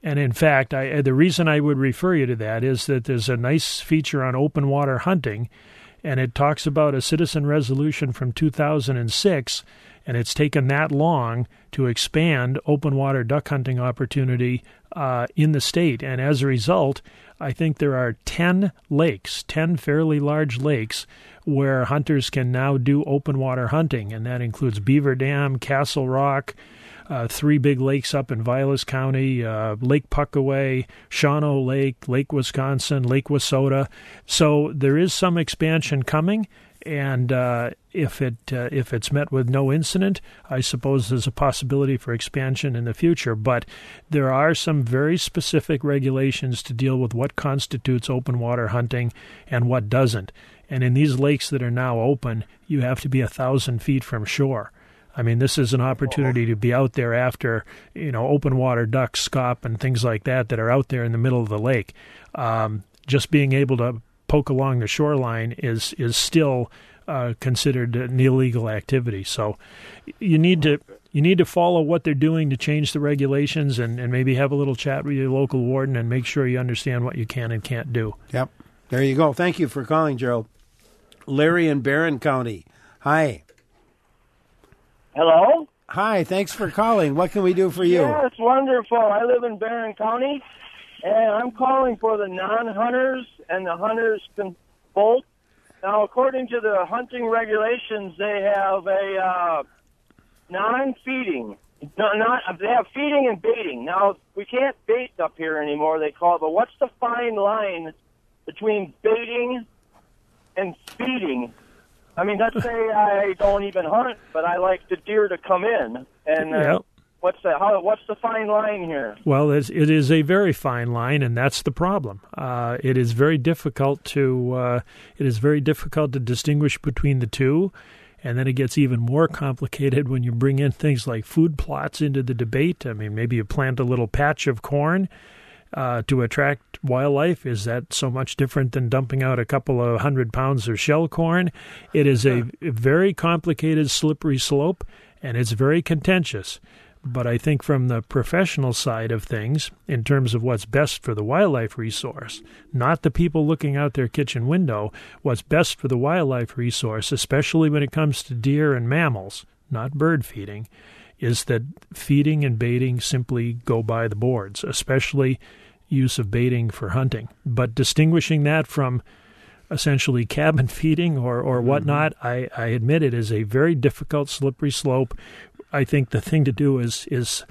the reason I would refer you to that is that there's a nice feature on open water hunting, and it talks about a citizen resolution from 2006, and it's taken that long to expand open water duck hunting opportunity in the state. And as a result, I think there are 10 fairly large lakes, where hunters can now do open water hunting, and that includes Beaver Dam, Castle Rock, 3 big lakes up in Vilas County, Lake Puckaway, Shawano Lake, Lake Wisconsin, Lake Wissota. So there is some expansion coming, and if it's met with no incident, I suppose there's a possibility for expansion in the future. But there are some very specific regulations to deal with what constitutes open water hunting and what doesn't. And in these lakes that are now open, you have to be 1,000 feet from shore. I mean, this is an opportunity to be out there after, open water duck, scaup, and things like that are out there in the middle of the lake. Just being able to poke along the shoreline is still considered an illegal activity. So you need to follow what they're doing to change the regulations, and maybe have a little chat with your local warden and make sure you understand what you can and can't do. Yep. There you go. Thank you for calling, Gerald. Larry in Barron County. Hi. Hello? Hi, thanks for calling. What can we do for you? Yeah, it's wonderful. I live in Barron County, and I'm calling for the non-hunters and the hunters both. Now, according to the hunting regulations, they have a non-feeding. They have feeding and baiting. Now, we can't bait up here anymore, they call it, but what's the fine line between baiting and feeding? I mean, let's say I don't even hunt, but I like the deer to come in. And what's the fine line here? Well, it is a very fine line, and that's the problem. It is very difficult to distinguish between the two, and then it gets even more complicated when you bring in things like food plots into the debate. I mean, maybe you plant a little patch of corn to attract wildlife. Is that so much different than dumping out a couple of 100 pounds of shell corn? It is a very complicated, slippery slope, and it's very contentious. But I think from the professional side of things, in terms of what's best for the wildlife resource, not the people looking out their kitchen window, what's best for the wildlife resource, especially when it comes to deer and mammals, not bird feeding, is that feeding and baiting simply go by the boards, especially use of baiting for hunting. But distinguishing that from essentially cabin feeding or whatnot, I admit it is a very difficult, slippery slope. I think the thing to do is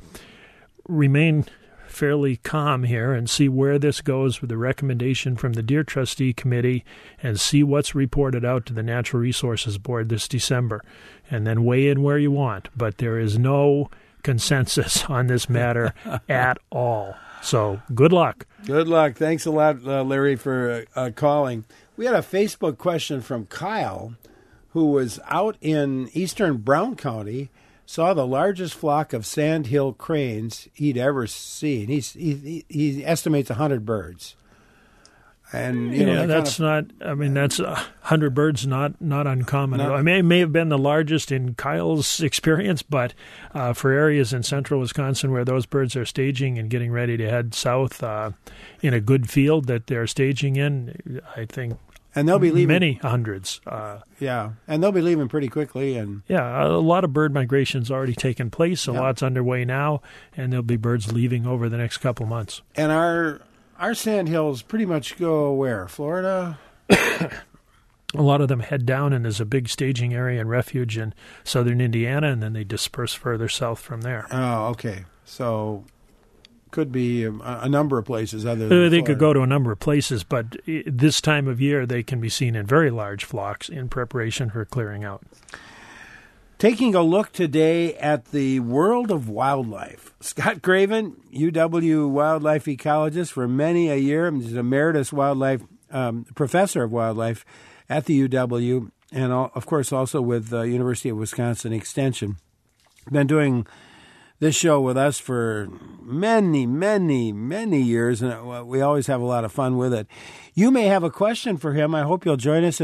remain fairly calm here and see where this goes with the recommendation from the Deer Trustee Committee, and see what's reported out to the Natural Resources Board this December, and then weigh in where you want. But there is no consensus on this matter at all. So good luck. Good luck. Thanks a lot, Larry, for calling. We had a Facebook question from Kyle, who was out in eastern Brown County, saw the largest flock of sandhill cranes he'd ever seen. He estimates 100 birds. And that's 100 birds, not uncommon. No. I may have been the largest in Kyle's experience, but for areas in central Wisconsin where those birds are staging and getting ready to head south in a good field that they're staging in, I think. And they'll be leaving many hundreds. And they'll be leaving pretty quickly. And a lot of bird migration's already taken place. A lot's underway now, and there'll be birds leaving over the next couple months. And our sandhills pretty much go where? Florida? A lot of them head down, and there's a big staging area and refuge in southern Indiana, and then they disperse further south from there. Oh, okay. So could be a number of places other than They could go to a number of places, but this time of year they can be seen in very large flocks in preparation for clearing out. Taking a look today at the world of wildlife. Scott Craven, UW wildlife ecologist for many a year. He's an emeritus wildlife professor of wildlife at the UW, and of course also with University of Wisconsin Extension. Been doing this show with us for many, many, many years, and we always have a lot of fun with it. You may have a question for him. I hope you'll join us at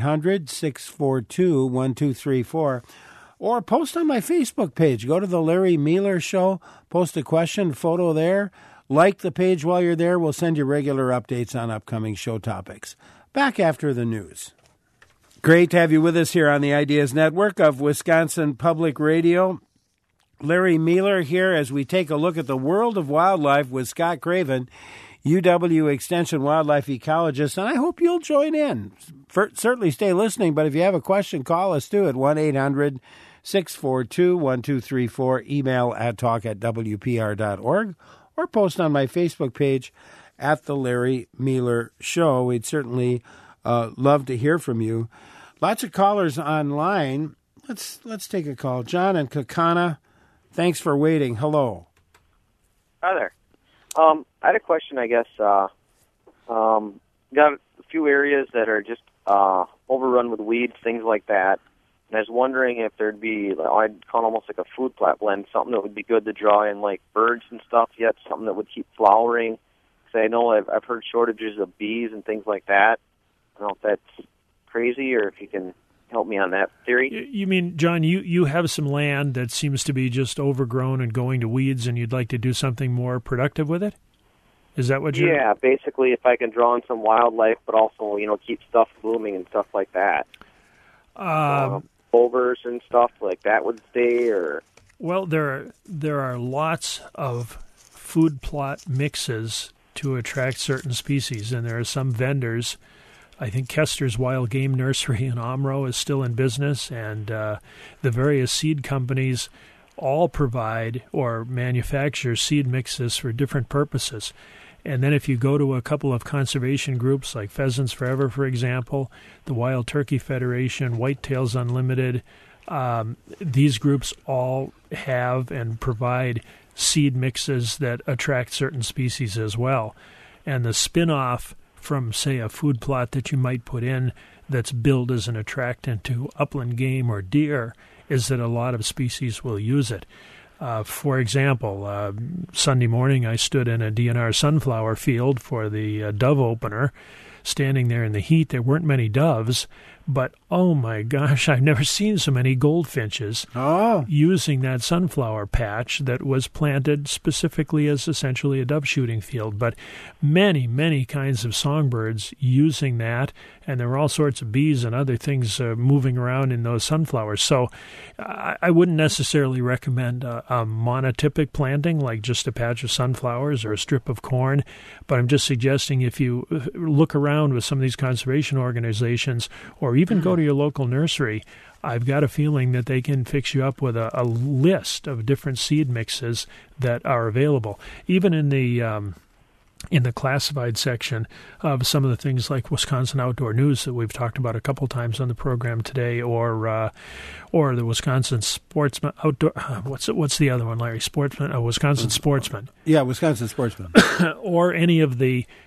1-800-642-1234, or post on my Facebook page. Go to the Larry Mealer Show, post a question, photo there. Like the page while you're there. We'll send you regular updates on upcoming show topics. Back after the news. Great to have you with us here on the Ideas Network of Wisconsin Public Radio. Larry Mealer here as we take a look at the world of wildlife with Scott Craven, UW Extension wildlife ecologist, and I hope you'll join in. Certainly stay listening, but if you have a question, call us too at 1-800-642-1234, email at talk@wpr.org, or post on my Facebook page at The Larry Mealer Show. We'd certainly love to hear from you. Lots of callers online. Let's take a call. John in Kaukauna. Thanks for waiting. Hello. Hi there. I had a question, I guess. Got a few areas that are just overrun with weeds, things like that. And I was wondering if there'd be, I'd call it almost like a food plot blend, something that would be good to draw in like birds and stuff, yet something that would keep flowering. Because I know I've heard shortages of bees and things like that. I don't know if that's crazy or if you can help me on that theory. You mean, John, you have some land that seems to be just overgrown and going to weeds, and you'd like to do something more productive with it? Is that what you're... Yeah, basically if I can draw in some wildlife, but also, keep stuff blooming and stuff like that. Boulders and stuff like that would stay, or... Well, there are lots of food plot mixes to attract certain species, and there are some vendors. I think Kester's Wild Game Nursery in Omro is still in business, and the various seed companies all provide or manufacture seed mixes for different purposes. And then if you go to a couple of conservation groups like Pheasants Forever, for example, the Wild Turkey Federation, Whitetails Unlimited, these groups all have and provide seed mixes that attract certain species as well. And the spin-off from, say, a food plot that you might put in that's billed as an attractant to upland game or deer is that a lot of species will use it. For example, Sunday morning I stood in a DNR sunflower field for the dove opener. Standing there in the heat, there weren't many doves, but oh my gosh, I've never seen so many goldfinches using that sunflower patch that was planted specifically as essentially a dove shooting field. But many, many kinds of songbirds using that, and there were all sorts of bees and other things moving around in those sunflowers. So I wouldn't necessarily recommend a monotypic planting like just a patch of sunflowers or a strip of corn, but I'm just suggesting if you look around with some of these conservation organizations or even go to your local nursery, I've got a feeling that they can fix you up with a list of different seed mixes that are available. Even in the classified section of some of the things like Wisconsin Outdoor News that we've talked about a couple times on the program today, or the Wisconsin Sportsman Outdoor. What's the other one, Larry? Wisconsin Sportsman. Yeah, Wisconsin Sportsman. Or any of the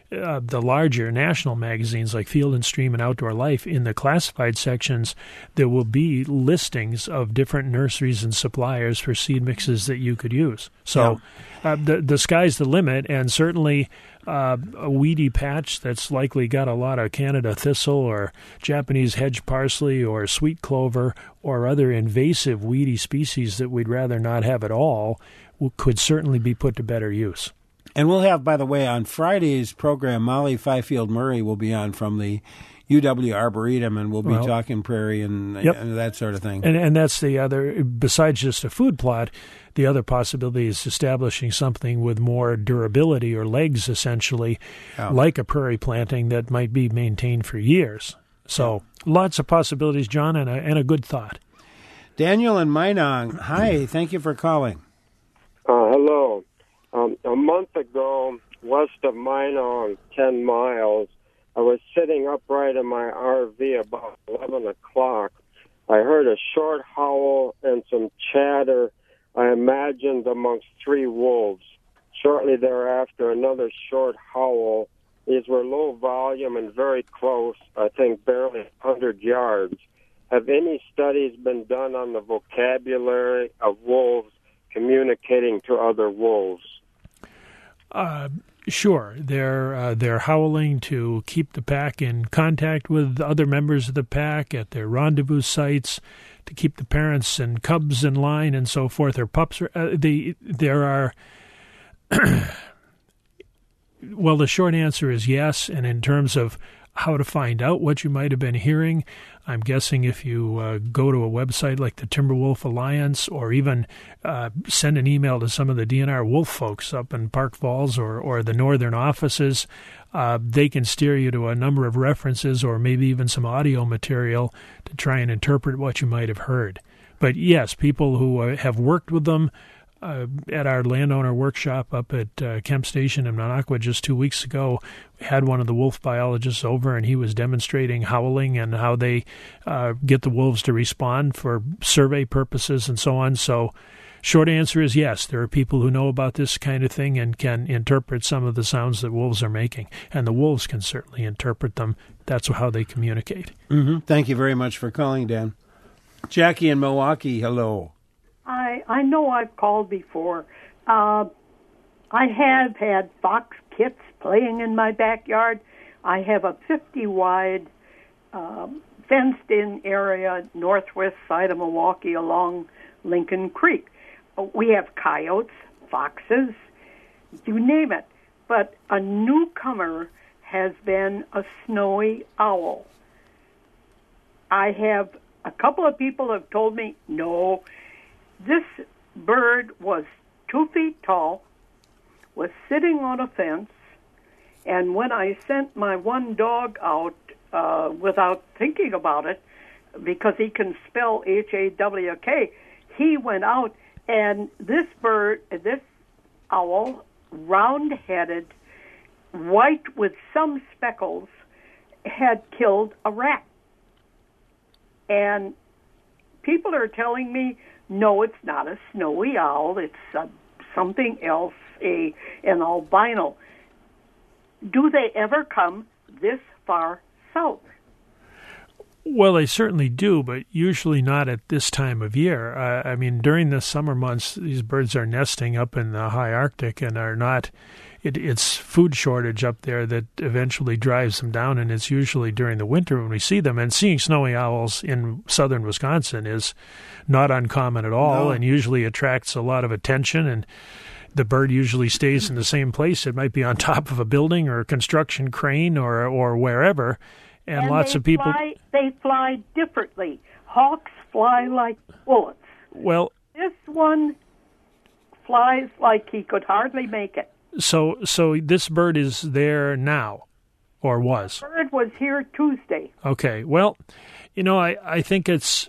the larger national magazines like Field and Stream and Outdoor Life, in the classified sections, there will be listings of different nurseries and suppliers for seed mixes that you could use. So the sky's the limit, and certainly a weedy patch that's likely got a lot of Canada thistle or Japanese hedge parsley or sweet clover or other invasive weedy species that we'd rather not have at all could certainly be put to better use. And we'll have, by the way, on Friday's program, Molly Fifield Murray will be on from the UW Arboretum, and we'll be talking prairie and that sort of thing. And that's the other, besides just a food plot, the other possibility is establishing something with more durability or legs, essentially, like a prairie planting that might be maintained for years. So lots of possibilities, John, and a good thought. Daniel in Minong, hi, thank you for calling. Hello. A month ago, west of Minong, 10 miles, I was sitting upright in my RV about 11 o'clock. I heard a short howl and some chatter, I imagined, amongst 3 wolves. Shortly thereafter, another short howl. These were low volume and very close, I think barely 100 yards. Have any studies been done on the vocabulary of wolves communicating to other wolves? Sure. They're howling to keep the pack in contact with other members of the pack at their rendezvous sites, to keep the parents and cubs in line and so forth, or pups. There are... Well, the short answer is yes, and in terms of how to find out what you might have been hearing, I'm guessing if you go to a website like the Timberwolf Alliance, or even send an email to some of the DNR wolf folks up in Park Falls or the northern offices, they can steer you to a number of references or maybe even some audio material to try and interpret what you might have heard. But yes, people who have worked with them, at our landowner workshop up at Kemp Station in Minocqua just 2 weeks ago, we had one of the wolf biologists over, and he was demonstrating howling and how they get the wolves to respond for survey purposes and so on. So short answer is yes, there are people who know about this kind of thing and can interpret some of the sounds that wolves are making, and the wolves can certainly interpret them. That's how they communicate. Mm-hmm. Thank you very much for calling, Dan. Jackie in Milwaukee, hello. I know I've called before. I have had fox kits playing in my backyard. I have a 50-wide fenced-in area northwest side of Milwaukee along Lincoln Creek. We have coyotes, foxes, you name it. But a newcomer has been a snowy owl. I have a couple of people have told me, no, this bird was 2 feet tall, was sitting on a fence, and when I sent my one dog out without thinking about it, because he can spell Hawk, he went out, and this bird, this owl, round-headed, white with some speckles, had killed a rat. And people are telling me, no, it's not a snowy owl. It's something else, an albino. Do they ever come this far south? Well, they certainly do, but usually not at this time of year. I mean, during the summer months, these birds are nesting up in the high Arctic and are not... It's food shortage up there that eventually drives them down, and it's usually during the winter when we see them. And seeing snowy owls in southern Wisconsin is not uncommon at all, and usually attracts a lot of attention, and the bird usually stays in the same place. It might be on top of a building or a construction crane or wherever, and lots of people... They fly differently. Hawks fly like bullets. Well... This one flies like he could hardly make it. So this bird is there now, or was? The bird was here Tuesday. Okay. Well, I think it's...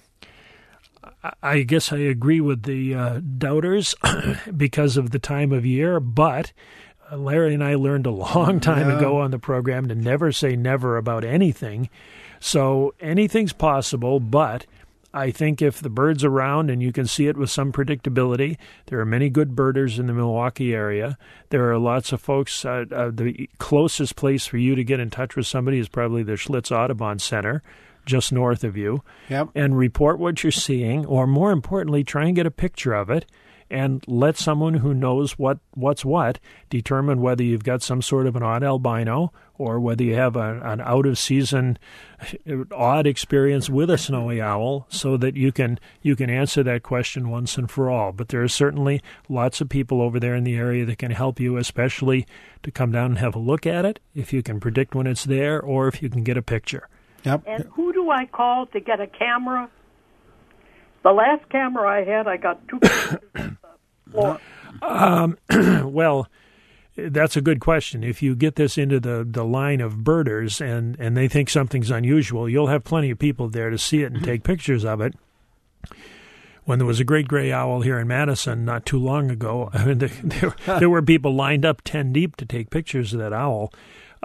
I guess I agree with the doubters because of the time of year, but Larry and I learned a long time ago on the program to never say never about anything. So anything's possible, but I think if the bird's around and you can see it with some predictability, there are many good birders in the Milwaukee area. There are lots of folks. The closest place for you to get in touch with somebody is probably the Schlitz Audubon Center, just north of you. Yep. And report what you're seeing, or more importantly, try and get a picture of it. And let someone who knows what's what determine whether you've got some sort of an odd albino or whether you have an out-of-season odd experience with a snowy owl, so that you can answer that question once and for all. But there are certainly lots of people over there in the area that can help you, especially to come down and have a look at it, if you can predict when it's there or if you can get a picture. Yep. And who do I call to get a camera? The last camera I had, I got 2 pictures of the floor. Well, that's a good question. If you get this into the line of birders and they think something's unusual, you'll have plenty of people there to see it and take pictures of it. When there was a great gray owl here in Madison not too long ago, I mean, there were people lined up 10 deep to take pictures of that owl.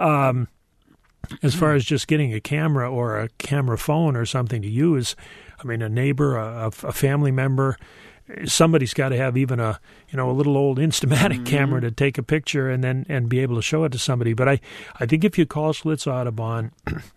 As far as just getting a camera or a camera phone or something to use, I mean, a neighbor, a family member, somebody's got to have even a little old Instamatic camera to take a picture and be able to show it to somebody. But I think if you call Schlitz Audubon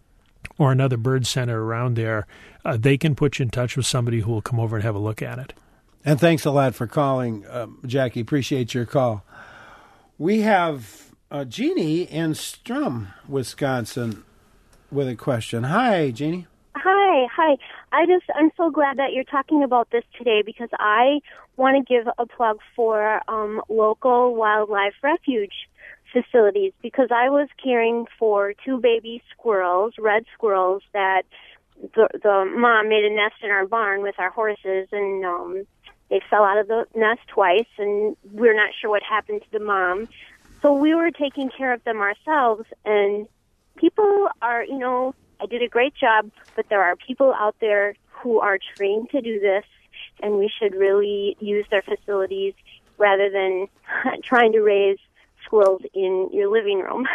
or another bird center around there, they can put you in touch with somebody who will come over and have a look at it. And thanks a lot for calling, Jackie. Appreciate your call. We have Jeannie in Strum, Wisconsin, with a question. Hi, Jeannie. Hi. I'm so glad that you're talking about this today, because I want to give a plug for local wildlife refuge facilities, because I was caring for 2 baby squirrels, red squirrels, that the mom made a nest in our barn with our horses, and they fell out of the nest twice, and we're not sure what happened to the mom. So we were taking care of them ourselves, and people are, I did a great job, but there are people out there who are trained to do this, and we should really use their facilities rather than trying to raise squirrels in your living room.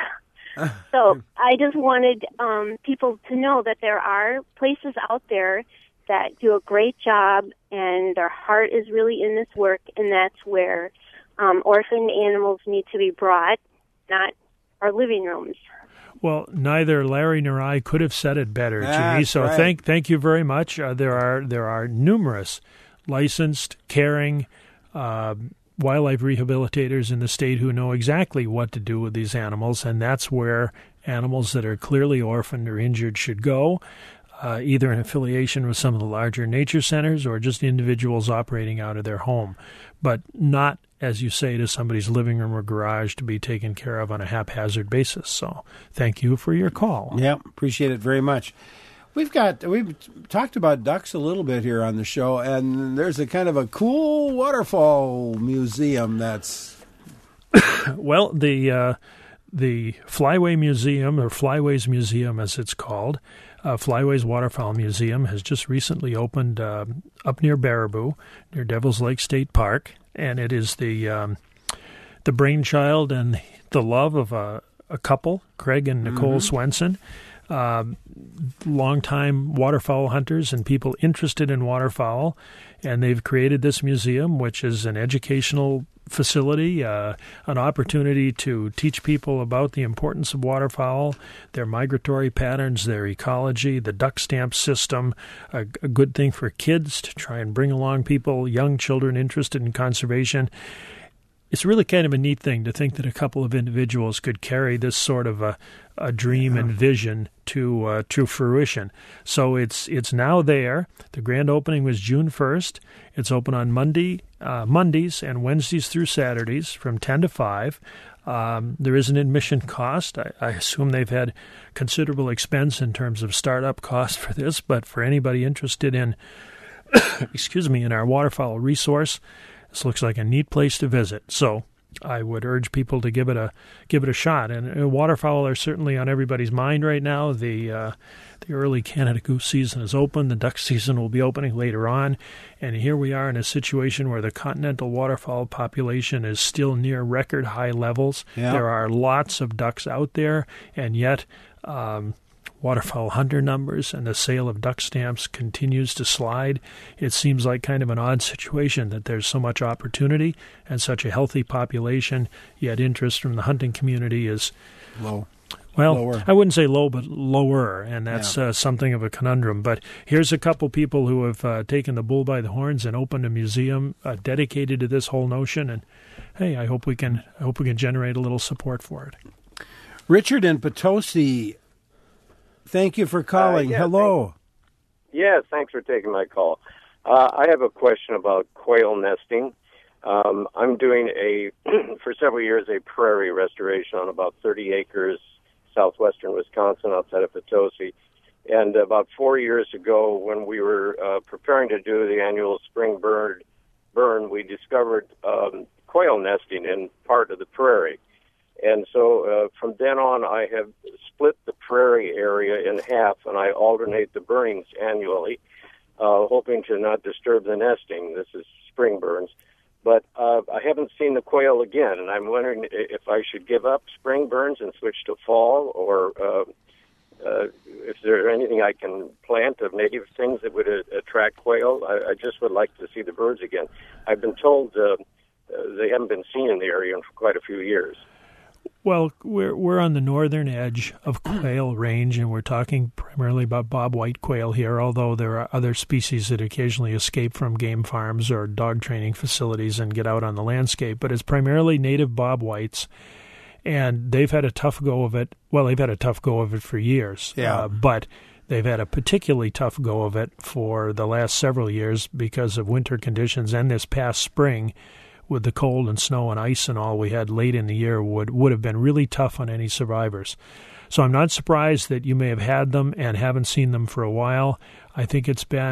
So I just wanted people to know that there are places out there that do a great job, and their heart is really in this work, and that's where orphaned animals need to be brought, not our living rooms. Well, neither Larry nor I could have said it better, Jeannie. So right. Thank you very much. There are numerous licensed, caring wildlife rehabilitators in the state who know exactly what to do with these animals, and that's where animals that are clearly orphaned or injured should go, either in affiliation with some of the larger nature centers or just individuals operating out of their home, but not, as you say, to somebody's living room or garage to be taken care of on a haphazard basis. So thank you for your call. Yeah, appreciate it very much. We've talked about ducks a little bit here on the show, and there's a kind of a cool waterfall museum that's... Well, the Flyway Museum, or Flyways Museum as it's called, Flyways Waterfowl Museum, has just recently opened up near Baraboo, near Devil's Lake State Park, and it is the brainchild and the love of a couple, Craig and Nicole Swenson, longtime waterfowl hunters and people interested in waterfowl, and they've created this museum, which is an educational facility, an opportunity to teach people about the importance of waterfowl, their migratory patterns, their ecology, the duck stamp system, a good thing for kids to try and bring along people, young children interested in conservation. It's really kind of a neat thing to think that a couple of individuals could carry this sort of a dream and vision to fruition. So it's now there. The grand opening was June 1st. It's open on Mondays and Wednesdays through Saturdays from 10 to 5. There is an admission cost. I assume they've had considerable expense in terms of startup costs for this, but for anybody interested in, in our waterfowl resource, this looks like a neat place to visit. So I would urge people to give it a shot. And waterfowl are certainly on everybody's mind right now. The early Canada goose season is open. The duck season will be opening later on. And here we are in a situation where the continental waterfowl population is still near record high levels. Yeah. There are lots of ducks out there, and yet waterfowl hunter numbers and the sale of duck stamps continues to slide. It seems like kind of an odd situation that there's so much opportunity and such a healthy population, yet interest from the hunting community is low. Well, Lower. I wouldn't say low, but lower, and that's something of a conundrum. But here's a couple people who have taken the bull by the horns and opened a museum dedicated to this whole notion. And hey, I hope we can generate a little support for it. Richard in Potosi, thank you for calling. Hello. Yes, thanks for taking my call. I have a question about quail nesting. I'm doing for several years, a prairie restoration on about 30 acres southwestern Wisconsin outside of Potosi. And about 4 years ago, when we were preparing to do the annual spring burn, we discovered quail nesting in part of the prairie. And so from then on, I have split the prairie area in half, and I alternate the burnings annually, hoping to not disturb the nesting. This is spring burns. But I haven't seen the quail again, and I'm wondering if I should give up spring burns and switch to fall, or if there's anything I can plant of native things that would attract quail. I just would like to see the birds again. I've been told they haven't been seen in the area for quite a few years. Well, we're on the northern edge of quail range, and we're talking primarily about bobwhite quail here, although there are other species that occasionally escape from game farms or dog training facilities and get out on the landscape. But it's primarily native bobwhites, and they've had a tough go of it. Well, they've had a tough go of it for years, but they've had a particularly tough go of it for the last several years because of winter conditions, and this past spring with the cold and snow and ice and all we had late in the year would have been really tough on any survivors. So I'm not surprised that you may have had them and haven't seen them for a while. I think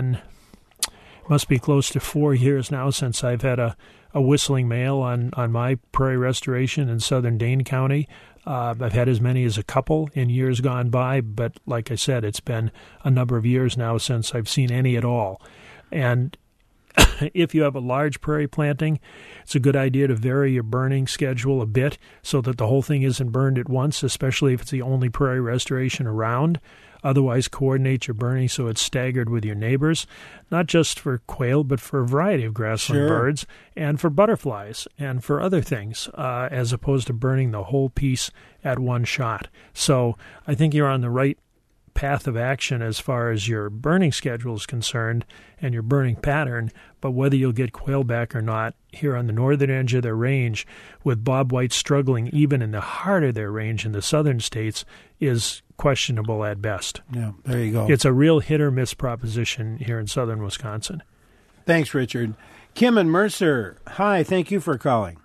must be close to 4 years now since I've had a whistling male on my prairie restoration in southern Dane County. I've had as many as a couple in years gone by, but like I said, it's been a number of years now since I've seen any at all. And if you have a large prairie planting, it's a good idea to vary your burning schedule a bit so that the whole thing isn't burned at once, especially if it's the only prairie restoration around. Otherwise, coordinate your burning so it's staggered with your neighbors, not just for quail, but for a variety of grassland birds and for butterflies and for other things, as opposed to burning the whole piece at one shot. So I think you're on the right path of action as far as your burning schedule is concerned and your burning pattern, but whether you'll get quail back or not here on the northern edge of their range, with bobwhites struggling even in the heart of their range in the southern states, is questionable at best. Yeah, there you go. It's a real hit or miss proposition here in southern Wisconsin. Thanks, Richard. Kim and Mercer, hi, thank you for calling.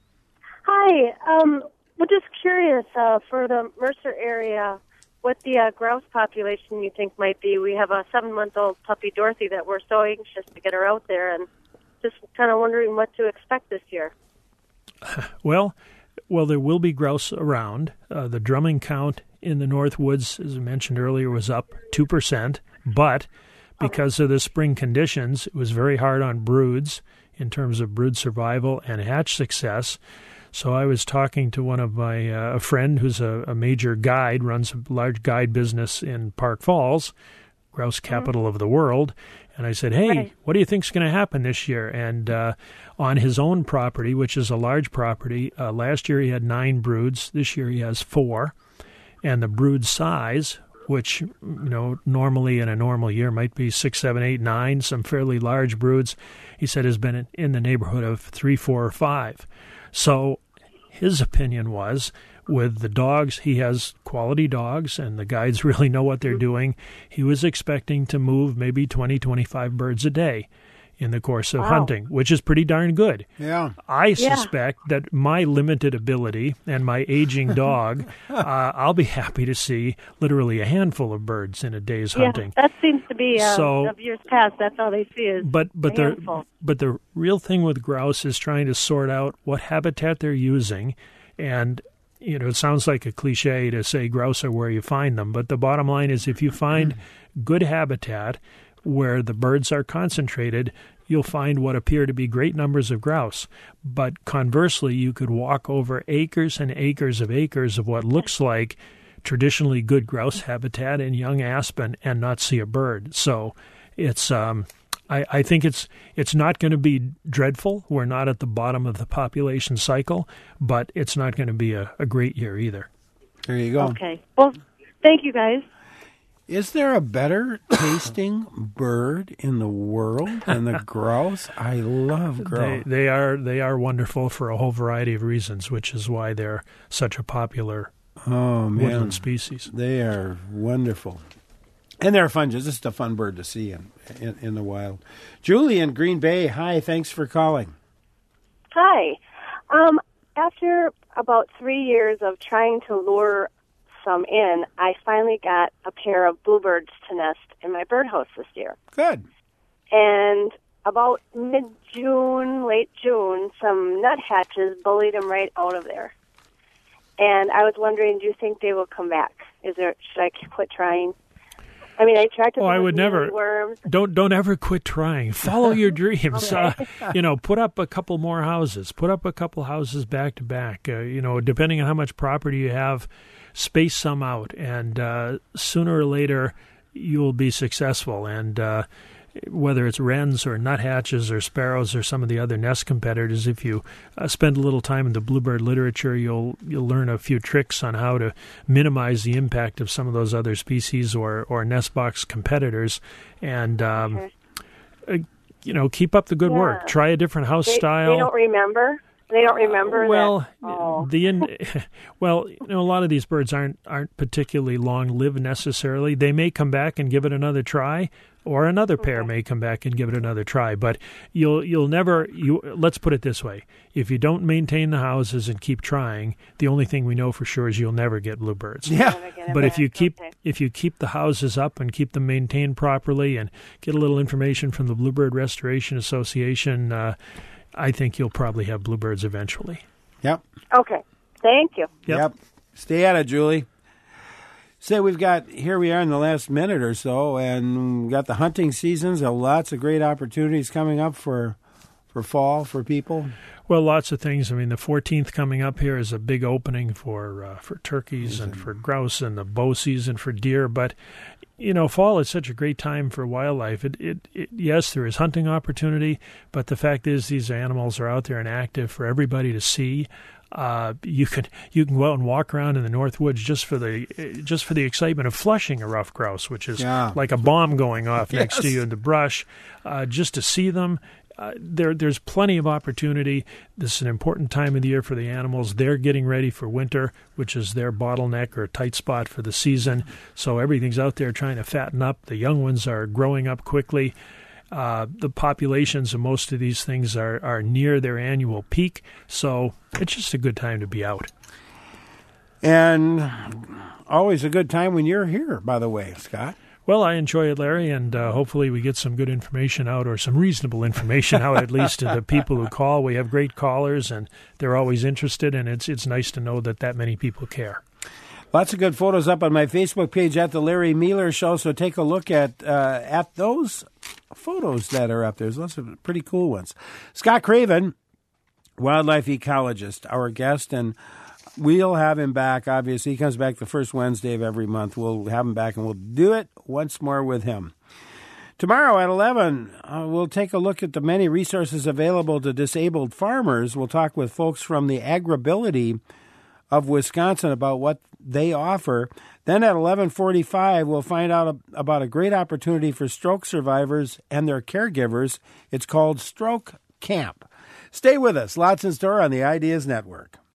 Hi, we're just curious for the Mercer area, what the grouse population you think might be. We have a 7-month-old puppy, Dorothy, that we're so anxious to get her out there, and just kind of wondering what to expect this year. Well, there will be grouse around. The drumming count in the North Woods, as I mentioned earlier, was up 2%, but because of the spring conditions, it was very hard on broods in terms of brood survival and hatch success. So I was talking to one of my a friend who's a major guide, runs a large guide business in Park Falls, grouse capital of the world, and I said, hey, what do you think's going to happen this year? And on his own property, which is a large property, last year he had 9 broods. This year he has 4. And the brood size, which normally in a normal year might be 6, 7, 8, 9, some fairly large broods, he said has been in the neighborhood of 3, 4, or 5. So his opinion was, with the dogs, he has quality dogs, and the guides really know what they're doing. He was expecting to move maybe 20, 25 birds a day in the course of hunting, which is pretty darn good. Yeah. I suspect that my limited ability and my aging dog, I'll be happy to see literally a handful of birds in a day's hunting. That seems to be of years past. That's all they see is but a handful. But the real thing with grouse is trying to sort out what habitat they're using. And it sounds like a cliche to say grouse are where you find them, but the bottom line is if you find good habitat where the birds are concentrated, you'll find what appear to be great numbers of grouse. But conversely, you could walk over acres and acres of what looks like traditionally good grouse habitat in young aspen and not see a bird. So it's I think it's not going to be dreadful. We're not at the bottom of the population cycle, but it's not going to be a great year either. There you go. Okay. Well, thank you, guys. Is there a better tasting bird in the world than the grouse? I love grouse. They are wonderful for a whole variety of reasons, which is why they're such a popular woodland species. They are wonderful. And they're fun. Just a fun bird to see in the wild. Julie in Green Bay, hi. Thanks for calling. Hi. After about 3 years of trying to lure some in, I finally got a pair of bluebirds to nest in my birdhouse this year. Good. And about mid-June, late June, some nuthatches bullied them right out of there. And I was wondering, do you think they will come back? Should I quit trying? I mean, I tried to. I would never. Worms. Don't ever quit trying. Follow your dreams. Okay. Put up a couple more houses. Put up a couple houses back to back. Depending on how much property you have, space some out, and sooner or later you'll be successful. And whether it's wrens or nuthatches or sparrows or some of the other nest competitors, if you spend a little time in the bluebird literature, you'll learn a few tricks on how to minimize the impact of some of those other species or nest box competitors. And keep up the good work. Try a different house style. They don't remember. They don't remember. Well, that. A lot of these birds aren't particularly long-lived necessarily. They may come back and give it another try, or another pair may come back and give it another try. But you'll never. Let's put it this way: if you don't maintain the houses and keep trying, the only thing we know for sure is you'll never get bluebirds. Yeah. But if you keep the houses up and keep them maintained properly, and get a little information from the Bluebird Restoration Association, I think you'll probably have bluebirds eventually. Yep. Okay. Thank you. Yep. Stay at it, Julie. Here we are in the last minute or so, and we've got the hunting seasons. Lots of great opportunities coming up for fall for people. Well, lots of things. I mean, the 14th coming up here is a big opening for turkeys and for grouse, and the bow season for deer. But fall is such a great time for wildlife. Yes, there is hunting opportunity, but the fact is these animals are out there and active for everybody to see. You can go out and walk around in the North Woods just for the excitement of flushing a ruffed grouse, which is like a bomb going off next to you in the brush, just to see them. There's plenty of opportunity. This is an important time of the year for the animals. They're getting ready for winter, which is their bottleneck or tight spot for the season. So everything's out there trying to fatten up. The young ones are growing up quickly. The populations of most of these things are near their annual peak. So it's just a good time to be out. And always a good time when you're here, by the way, Scott. Well, I enjoy it, Larry, and hopefully we get some good information out, or some reasonable information out, at least to the people who call. We have great callers, and they're always interested, and it's nice to know that many people care. Lots of good photos up on my Facebook page at The Larry Mealer Show, so take a look at those photos that are up there. There's lots of pretty cool ones. Scott Craven, wildlife ecologist, our guest, and we'll have him back, obviously. He comes back the first Wednesday of every month. We'll have him back, and we'll do it once more with him. Tomorrow at 11, we'll take a look at the many resources available to disabled farmers. We'll talk with folks from the Agribility of Wisconsin about what they offer. Then at 11:45, we'll find out about a great opportunity for stroke survivors and their caregivers. It's called Stroke Camp. Stay with us. Lots in store on the Ideas Network.